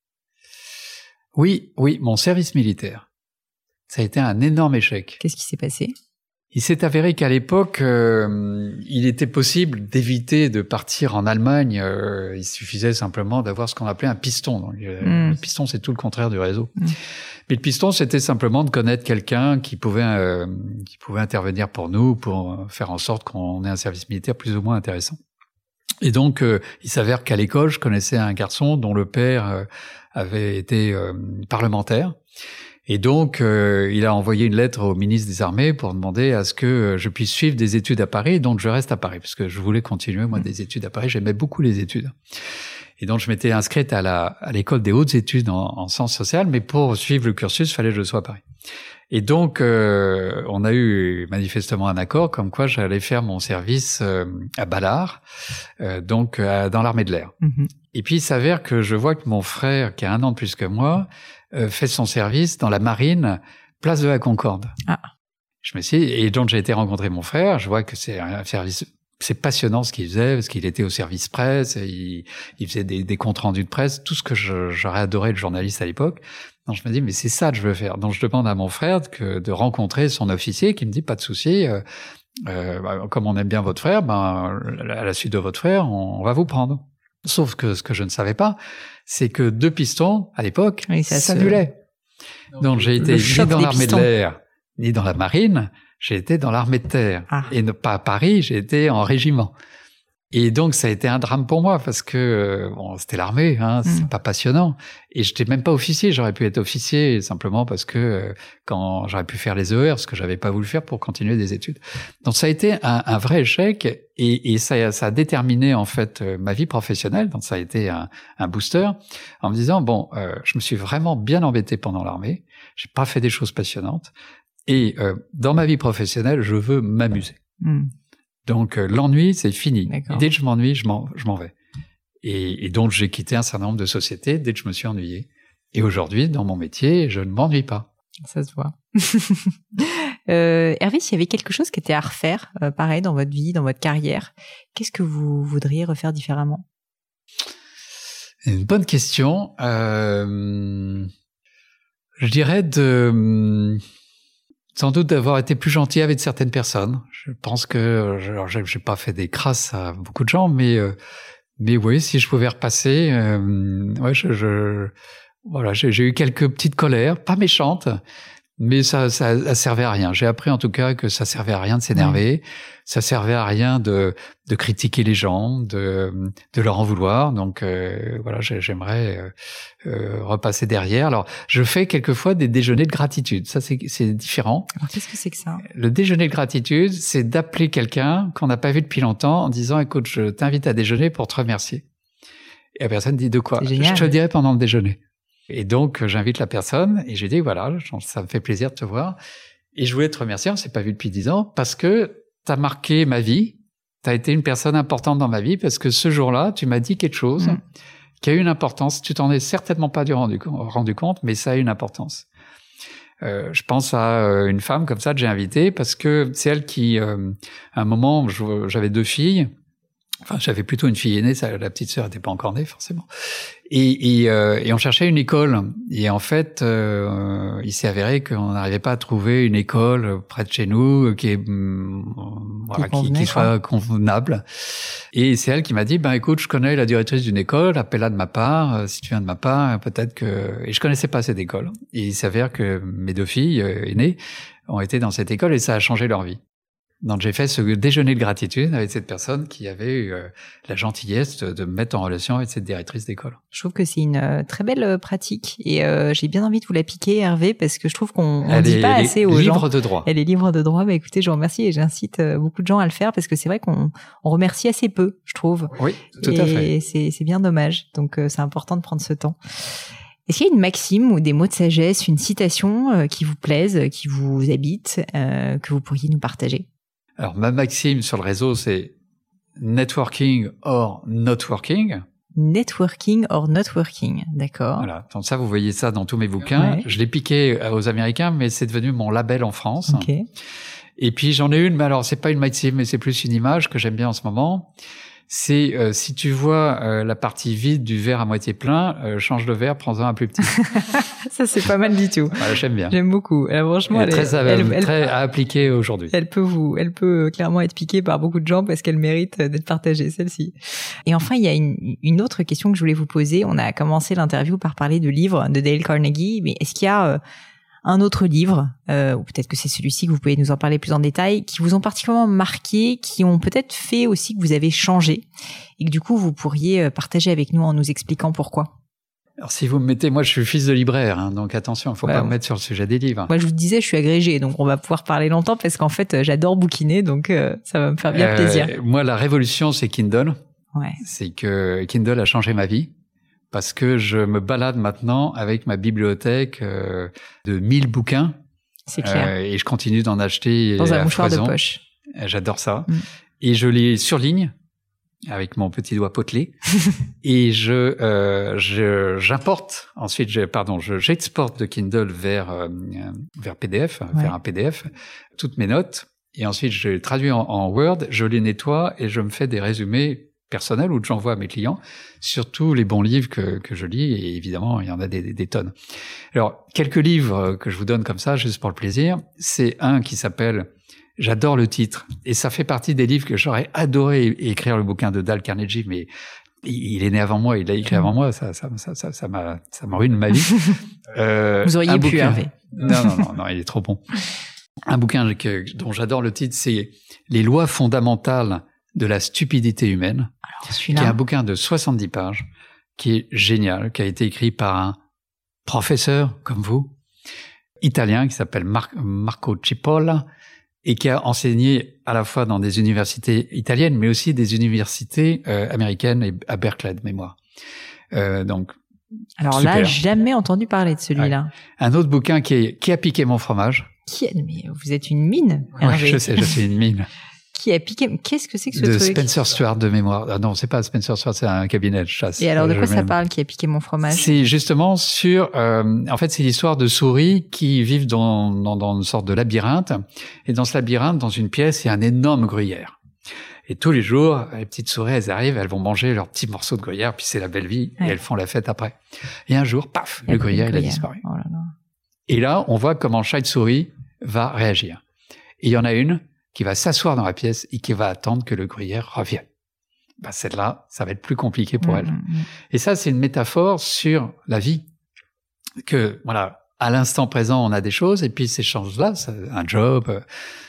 Oui, oui, mon service militaire. Ça a été un énorme échec. Qu'est-ce qui s'est passé ? Il s'est avéré qu'à l'époque, euh, il était possible d'éviter de partir en Allemagne. Euh, il suffisait simplement d'avoir ce qu'on appelait un piston. Donc, euh, mmh. Le piston, c'est tout le contraire du réseau. Mmh. Mais le piston, c'était simplement de connaître quelqu'un qui pouvait euh, qui pouvait intervenir pour nous, pour faire en sorte qu'on ait un service militaire plus ou moins intéressant. Et donc, euh, il s'avère qu'à l'école, je connaissais un garçon dont le père euh, avait été euh, parlementaire. Et donc, euh, il a envoyé une lettre au ministre des Armées pour demander à ce que je puisse suivre des études à Paris. Donc, je reste à Paris, parce que je voulais continuer, moi, des études à Paris. J'aimais beaucoup les études. Et donc, je m'étais inscrite à la à l'école des hautes études en, en sciences sociales, mais pour suivre le cursus, il fallait que je sois à Paris. Et donc, euh, on a eu manifestement un accord comme quoi j'allais faire mon service euh, à Ballard, euh, donc euh, dans l'armée de l'air. Mmh. Et puis, il s'avère que je vois que mon frère, qui a un an de plus que moi, euh, fait son service dans la marine, place de la Concorde. Ah. Je me suis dit, et donc j'ai été rencontrer mon frère, je vois que c'est un service, c'est passionnant ce qu'il faisait, parce qu'il était au service presse, il, il faisait des, des comptes rendus de presse, tout ce que je, j'aurais adoré le journaliste à l'époque. Donc je me dis, mais c'est ça que je veux faire. Donc je demande à mon frère que, de rencontrer son officier, qui me dit, pas de souci, euh, euh, bah, comme on aime bien votre frère, ben, à la suite de votre frère, on, on va vous prendre. Sauf que ce que je ne savais pas, c'est que deux pistons, à l'époque, oui, ça s'annulait. Se... Donc j'ai été ni dans l'armée de l'air, ni dans la marine, j'ai été dans l'armée de terre. Ah. Et ne pas à Paris, j'ai été en régiment. Et donc ça a été un drame pour moi, parce que bon, c'était l'armée, hein, c'est mm. pas passionnant. Et j'étais même pas officier, j'aurais pu être officier simplement parce que euh, quand j'aurais pu faire les E R, ce que j'avais pas voulu faire pour continuer des études. Donc ça a été un, un vrai échec, et, et ça, ça a déterminé en fait euh, ma vie professionnelle. Donc ça a été un, un booster en me disant bon, euh, je me suis vraiment bien embêté pendant l'armée, j'ai pas fait des choses passionnantes, et euh, dans ma vie professionnelle, je veux m'amuser. Mm. Donc euh, l'ennui, c'est fini. Et dès que je m'ennuie, je m'en, je m'en vais. Et, et donc j'ai quitté un certain nombre de sociétés dès que je me suis ennuyé. Et aujourd'hui, dans mon métier, je ne m'ennuie pas. Ça se voit. euh, Hervé, s'il y avait quelque chose qui était à refaire, euh, pareil, dans votre vie, dans votre carrière, qu'est-ce que vous voudriez refaire différemment ? Une bonne question. Euh, je dirais de... Sans doute d'avoir été plus gentil avec certaines personnes. Je pense que, alors j'ai pas fait des crasses à beaucoup de gens, mais euh, mais oui, si je pouvais repasser, euh, ouais, je, je voilà, j'ai, j'ai eu quelques petites colères, pas méchantes, mais ça, ça, ça servait à rien. J'ai appris en tout cas que ça servait à rien de s'énerver, mmh. ça servait à rien de de critiquer les gens, de de leur en vouloir. Donc euh, voilà, j'aimerais euh, euh, repasser derrière. Alors, je fais quelquefois des déjeuners de gratitude. Ça, c'est c'est différent. Alors, qu'est-ce que c'est que ça ? Le déjeuner de gratitude, c'est d'appeler quelqu'un qu'on n'a pas vu depuis longtemps en disant, écoute, je t'invite à déjeuner pour te remercier. Et la personne dit de quoi ? Je te dirai pendant le déjeuner. Et donc, j'invite la personne et je lui dis, voilà, ça me fait plaisir de te voir. Et je voulais te remercier, on ne s'est pas vu depuis dix ans, parce que tu as marqué ma vie, tu as été une personne importante dans ma vie, parce que ce jour-là, tu m'as dit quelque chose mmh. qui a eu une importance. Tu t'en es certainement pas dû rendu, rendu compte, mais ça a eu une importance. Euh, je pense à une femme comme ça que j'ai invitée, parce que c'est elle qui, euh, à un moment, je, j'avais deux filles, Enfin, j'avais plutôt une fille aînée, ça, la petite sœur n'était pas encore née, forcément. Et, et, euh, et on cherchait une école. Et en fait, euh, il s'est avéré qu'on n'arrivait pas à trouver une école près de chez nous qui, est, hum, voilà, qui, qui, qui soit convenable. Et c'est elle qui m'a dit, ben écoute, je connais la directrice d'une école, appelle-la de ma part. Si tu viens de ma part, peut-être que... Et je connaissais pas cette école. Et il s'avère que mes deux filles euh, aînées ont été dans cette école et ça a changé leur vie. Donc j'ai fait ce déjeuner de gratitude avec cette personne qui avait eu euh, la gentillesse de, de me mettre en relation avec cette directrice d'école. Je trouve que c'est une euh, très belle euh, pratique et euh, j'ai bien envie de vous la piquer, Hervé, parce que je trouve qu'on ne dit pas assez aux gens. Elle est libre de droit. Elle est libre de droit. Bah écoutez, je vous remercie et j'incite euh, beaucoup de gens à le faire parce que c'est vrai qu'on on remercie assez peu, je trouve. Oui, tout et à fait. Et c'est, c'est bien dommage. Donc euh, c'est important de prendre ce temps. Est-ce qu'il y a une maxime ou des mots de sagesse, une citation euh, qui vous plaisent, qui vous habitent, euh, que vous pourriez nous partager ? Alors, ma maxime sur le réseau, c'est networking or not working. Networking or not working, d'accord. Voilà. Donc ça, vous voyez ça dans tous mes bouquins. Ouais. Je l'ai piqué aux Américains, mais c'est devenu mon label en France. Okay. Et puis, j'en ai une, mais alors, c'est pas une maxime, mais c'est plus une image que j'aime bien en ce moment. C'est euh, si tu vois euh, la partie vide du verre à moitié plein, euh, change de verre, prends-en un plus petit. Ça, c'est pas mal du tout. Voilà, j'aime bien. J'aime beaucoup. Alors, franchement, elle est elle, très, elle, elle, elle, très à appliquer aujourd'hui. Elle peut vous, elle peut clairement être piquée par beaucoup de gens parce qu'elle mérite d'être partagée, celle-ci. Et enfin, il y a une, une autre question que je voulais vous poser. On a commencé l'interview par parler de livres de Dale Carnegie, mais est-ce qu'il y a euh, un autre livre, euh, ou peut-être que c'est celui-ci que vous pouvez nous en parler plus en détail, qui vous ont particulièrement marqué, qui ont peut-être fait aussi que vous avez changé et que du coup vous pourriez partager avec nous en nous expliquant pourquoi? Alors si vous me mettez, moi je suis fils de libraire, hein, donc attention, il ne faut ouais, pas ouais. me mettre sur le sujet des livres. Moi je vous disais, je suis agrégé, donc on va pouvoir parler longtemps parce qu'en fait j'adore bouquiner, donc euh, ça va me faire bien euh, plaisir. Moi la révolution c'est Kindle, ouais. c'est que Kindle a changé ma vie. Parce que je me balade maintenant avec ma bibliothèque euh, de mille bouquins. C'est clair. Euh, et je continue d'en acheter dans un mouchoir foison. de poche. J'adore ça. Mm. Et je les surligne avec mon petit doigt potelé. et je, euh, je, j'importe ensuite, je, pardon, je, j'exporte de Kindle vers euh, vers P D F, ouais. vers un P D F, toutes mes notes. Et ensuite, je les traduis en, en Word, je les nettoie et je me fais des résumés personnel ou que j'envoie à mes clients, surtout les bons livres que, que je lis, et évidemment, il y en a des, des, des tonnes. Alors, quelques livres que je vous donne comme ça, juste pour le plaisir, c'est un qui s'appelle « J'adore le titre », et ça fait partie des livres que j'aurais adoré écrire, le bouquin de Dale Carnegie, mais il est né avant moi, il l'a écrit avant moi, ça, ça, ça, ça, ça m'a, ça m'arruine ma vie. Euh, vous auriez pu, bouquin... Hervé. Non, non, non, non, il est trop bon. Un bouquin que, dont j'adore le titre, c'est « Les lois fondamentales de la stupidité humaine », qui est un bouquin de soixante-dix pages, qui est génial, qui a été écrit par un professeur comme vous, italien, qui s'appelle Mar- Marco Cipolla, et qui a enseigné à la fois dans des universités italiennes, mais aussi des universités euh, américaines et à Berkeley de mémoire. Euh, donc, alors super. Là, jamais entendu parler de celui-là. Ouais. Un autre bouquin qui est Qui a piqué mon fromage. Qui a... Mais vous êtes une mine. Oui, je sais, je suis une mine. Qui a piqué... Qu'est-ce que c'est que ce de truc? De Spencer Stuart de mémoire. Ah non, c'est pas Spencer Stuart, c'est un cabinet de chasse. Et alors, de quoi je ça parle, Qui a piqué mon fromage? C'est justement sur... Euh, en fait, c'est l'histoire de souris qui vivent dans, dans, dans une sorte de labyrinthe. Et dans ce labyrinthe, dans une pièce, il y a un énorme gruyère. Et tous les jours, les petites souris, elles arrivent, elles vont manger leurs petits morceaux de gruyère, puis c'est la belle vie, ouais. Et elles font la fête après. Et un jour, paf, le gruyère, il a disparu. Oh là là. Et là, on voit comment chaque souris va réagir. Et il y en a une qui va s'asseoir dans la pièce et qui va attendre que le gruyère revienne. Ben, celle-là, ça va être plus compliqué pour mmh, elle. Mmh. Et ça, c'est une métaphore sur la vie. Que, voilà, à l'instant présent, on a des choses, et puis ces choses-là, un job, euh,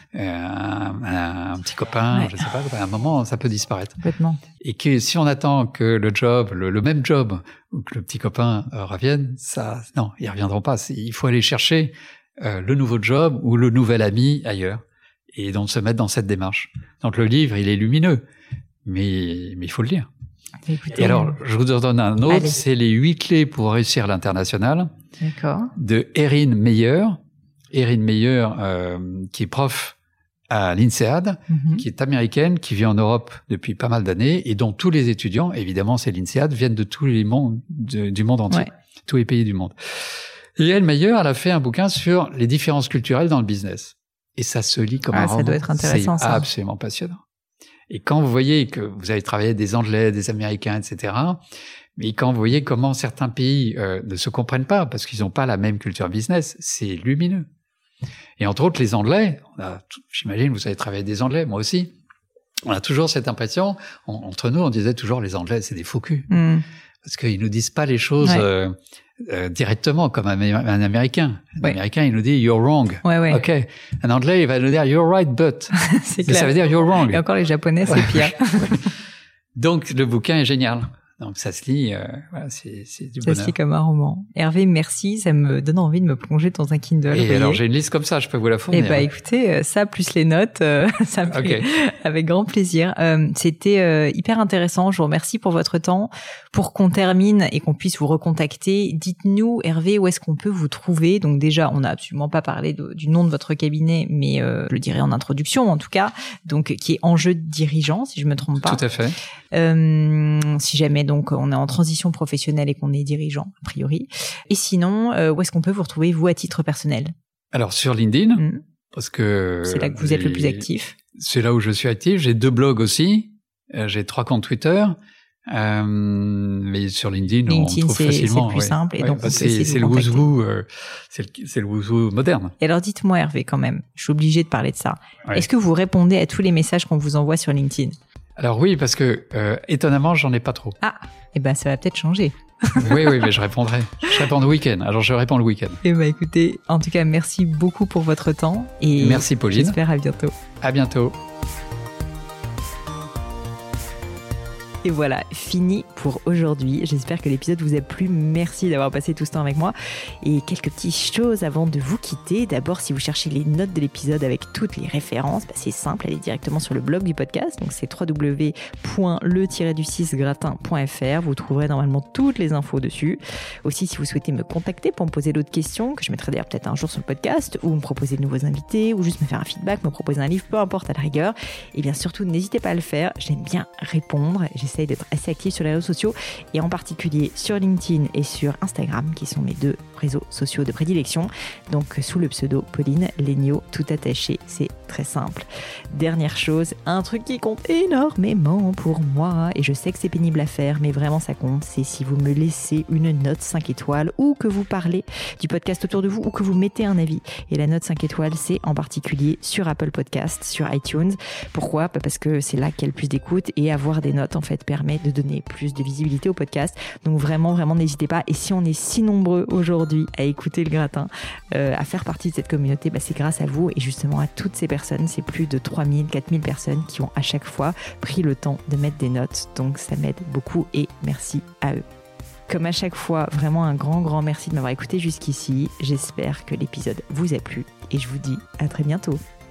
un, un, un petit copain, ouais. je sais pas, à un moment, ça peut disparaître. Complètement. Et que si on attend que le job, le, le même job, ou que le petit copain euh, revienne, ça, non, ils reviendront pas. Il faut aller chercher euh, le nouveau job ou le nouvel ami ailleurs. Et donc se mettre dans cette démarche. Donc le livre, il est lumineux, mais mais il faut le lire. Écoutez, et alors, je vous en donne un autre, allez. C'est les huit clés pour réussir l'international. D'accord. De Erin Meyer. Erin Meyer, euh, qui est prof à l'INSEAD, mm-hmm. qui est américaine, qui vit en Europe depuis pas mal d'années, et dont tous les étudiants, évidemment c'est l'INSEAD, viennent de tous les mondes, de, du monde entier, ouais. tous les pays du monde. Et Erin Meyer, elle a fait un bouquin sur les différences culturelles dans le business. Et ça se lit comme ah, un roman. Ça doit être intéressant, c'est ça. Absolument passionnant. Et quand vous voyez que vous avez travaillé avec des Anglais, des Américains, et cetera, mais quand vous voyez comment certains pays euh, ne se comprennent pas parce qu'ils n'ont pas la même culture business, c'est lumineux. Et entre autres, les Anglais, on a, j'imagine vous avez travaillé avec des Anglais, moi aussi, on a toujours cette impression, on, entre nous, on disait toujours les Anglais, c'est des faux culs. Mm. Parce qu'ils nous disent pas les choses ouais. euh, euh, directement comme un, un Américain. Un ouais. Américain, il nous dit « you're wrong ouais, ». Ouais. Ok. Un Anglais, il va nous dire « you're right, but ». C'est clair. Ça veut dire « you're wrong ». Et encore les Japonais, c'est pire. Donc, le bouquin est génial. Donc ça se lit, euh, voilà, c'est, c'est du ça bonheur. Ça se lit comme un roman. Hervé, merci, ça me donne envie de me plonger dans un Kindle. Et alors j'ai une liste comme ça, je peux vous la fournir. Eh bah écoutez, ça plus les notes, euh, ça me fait okay. avec grand plaisir. Euh, c'était euh, hyper intéressant. Je vous remercie pour votre temps. Pour qu'on termine et qu'on puisse vous recontacter, dites-nous Hervé où est-ce qu'on peut vous trouver. Donc déjà, on n'a absolument pas parlé de, du nom de votre cabinet, mais euh, je le dirai en introduction en tout cas. Donc qui est Enjeux dirigeants, si je me trompe pas. Tout à fait. Euh, si jamais donc on est en transition professionnelle et qu'on est dirigeant a priori. Et sinon, euh, où est-ce qu'on peut vous retrouver vous à titre personnel? Alors sur LinkedIn, mmh. parce que c'est là que vous les... êtes le plus actif. C'est là où je suis actif. J'ai deux blogs aussi. Euh, j'ai trois comptes Twitter. Euh, mais sur LinkedIn, LinkedIn on trouve c'est, facilement. C'est plus ouais. simple et ouais, donc bah c'est, c'est le wouzou, euh, c'est le c'est le wouzou moderne. Et alors dites-moi Hervé quand même, je suis obligée de parler de ça. Ouais. Est-ce que vous répondez à tous les messages qu'on vous envoie sur LinkedIn? Alors oui, parce que euh, étonnamment, j'en ai pas trop. Ah, et eh ben ça va peut-être changer. oui, oui, mais je répondrai. Je réponds le week-end. Alors je réponds le week-end. Eh ben écoutez, en tout cas, merci beaucoup pour votre temps et merci Pauline. J'espère à bientôt. À bientôt. Et voilà, fini pour aujourd'hui. J'espère que l'épisode vous a plu. Merci d'avoir passé tout ce temps avec moi. Et quelques petites choses avant de vous quitter. D'abord, si vous cherchez les notes de l'épisode avec toutes les références, bah c'est simple, allez directement sur le blog du podcast. Donc c'est w w w point le tiret du six gratin point f r. Vous trouverez normalement toutes les infos dessus. Aussi, si vous souhaitez me contacter pour me poser d'autres questions, que je mettrai d'ailleurs peut-être un jour sur le podcast, ou me proposer de nouveaux invités, ou juste me faire un feedback, me proposer un livre, peu importe à la rigueur. Et bien surtout, n'hésitez pas à le faire. J'aime bien répondre. J'essaie d'être assez active sur les réseaux sociaux et en particulier sur LinkedIn et sur Instagram qui sont mes deux réseaux sociaux de prédilection. Donc sous le pseudo Pauline Léniaud, tout attaché, c'est très simple. Dernière chose, un truc qui compte énormément pour moi et je sais que c'est pénible à faire mais vraiment ça compte, c'est si vous me laissez une note cinq étoiles ou que vous parlez du podcast autour de vous ou que vous mettez un avis. Et la note cinq étoiles, c'est en particulier sur Apple Podcast, sur iTunes. Pourquoi ? Parce que c'est là qu'il y a le plus d'écoute et avoir des notes en fait permet de donner plus de visibilité au podcast. Donc vraiment, vraiment, n'hésitez pas. Et si on est si nombreux aujourd'hui à écouter le gratin, euh, à faire partie de cette communauté, bah, c'est grâce à vous et justement à toutes ces personnes. C'est plus de trois mille, quatre mille personnes qui ont à chaque fois pris le temps de mettre des notes. Donc ça m'aide beaucoup et merci à eux. Comme à chaque fois, vraiment un grand, grand merci de m'avoir écouté jusqu'ici. J'espère que l'épisode vous a plu et je vous dis à très bientôt.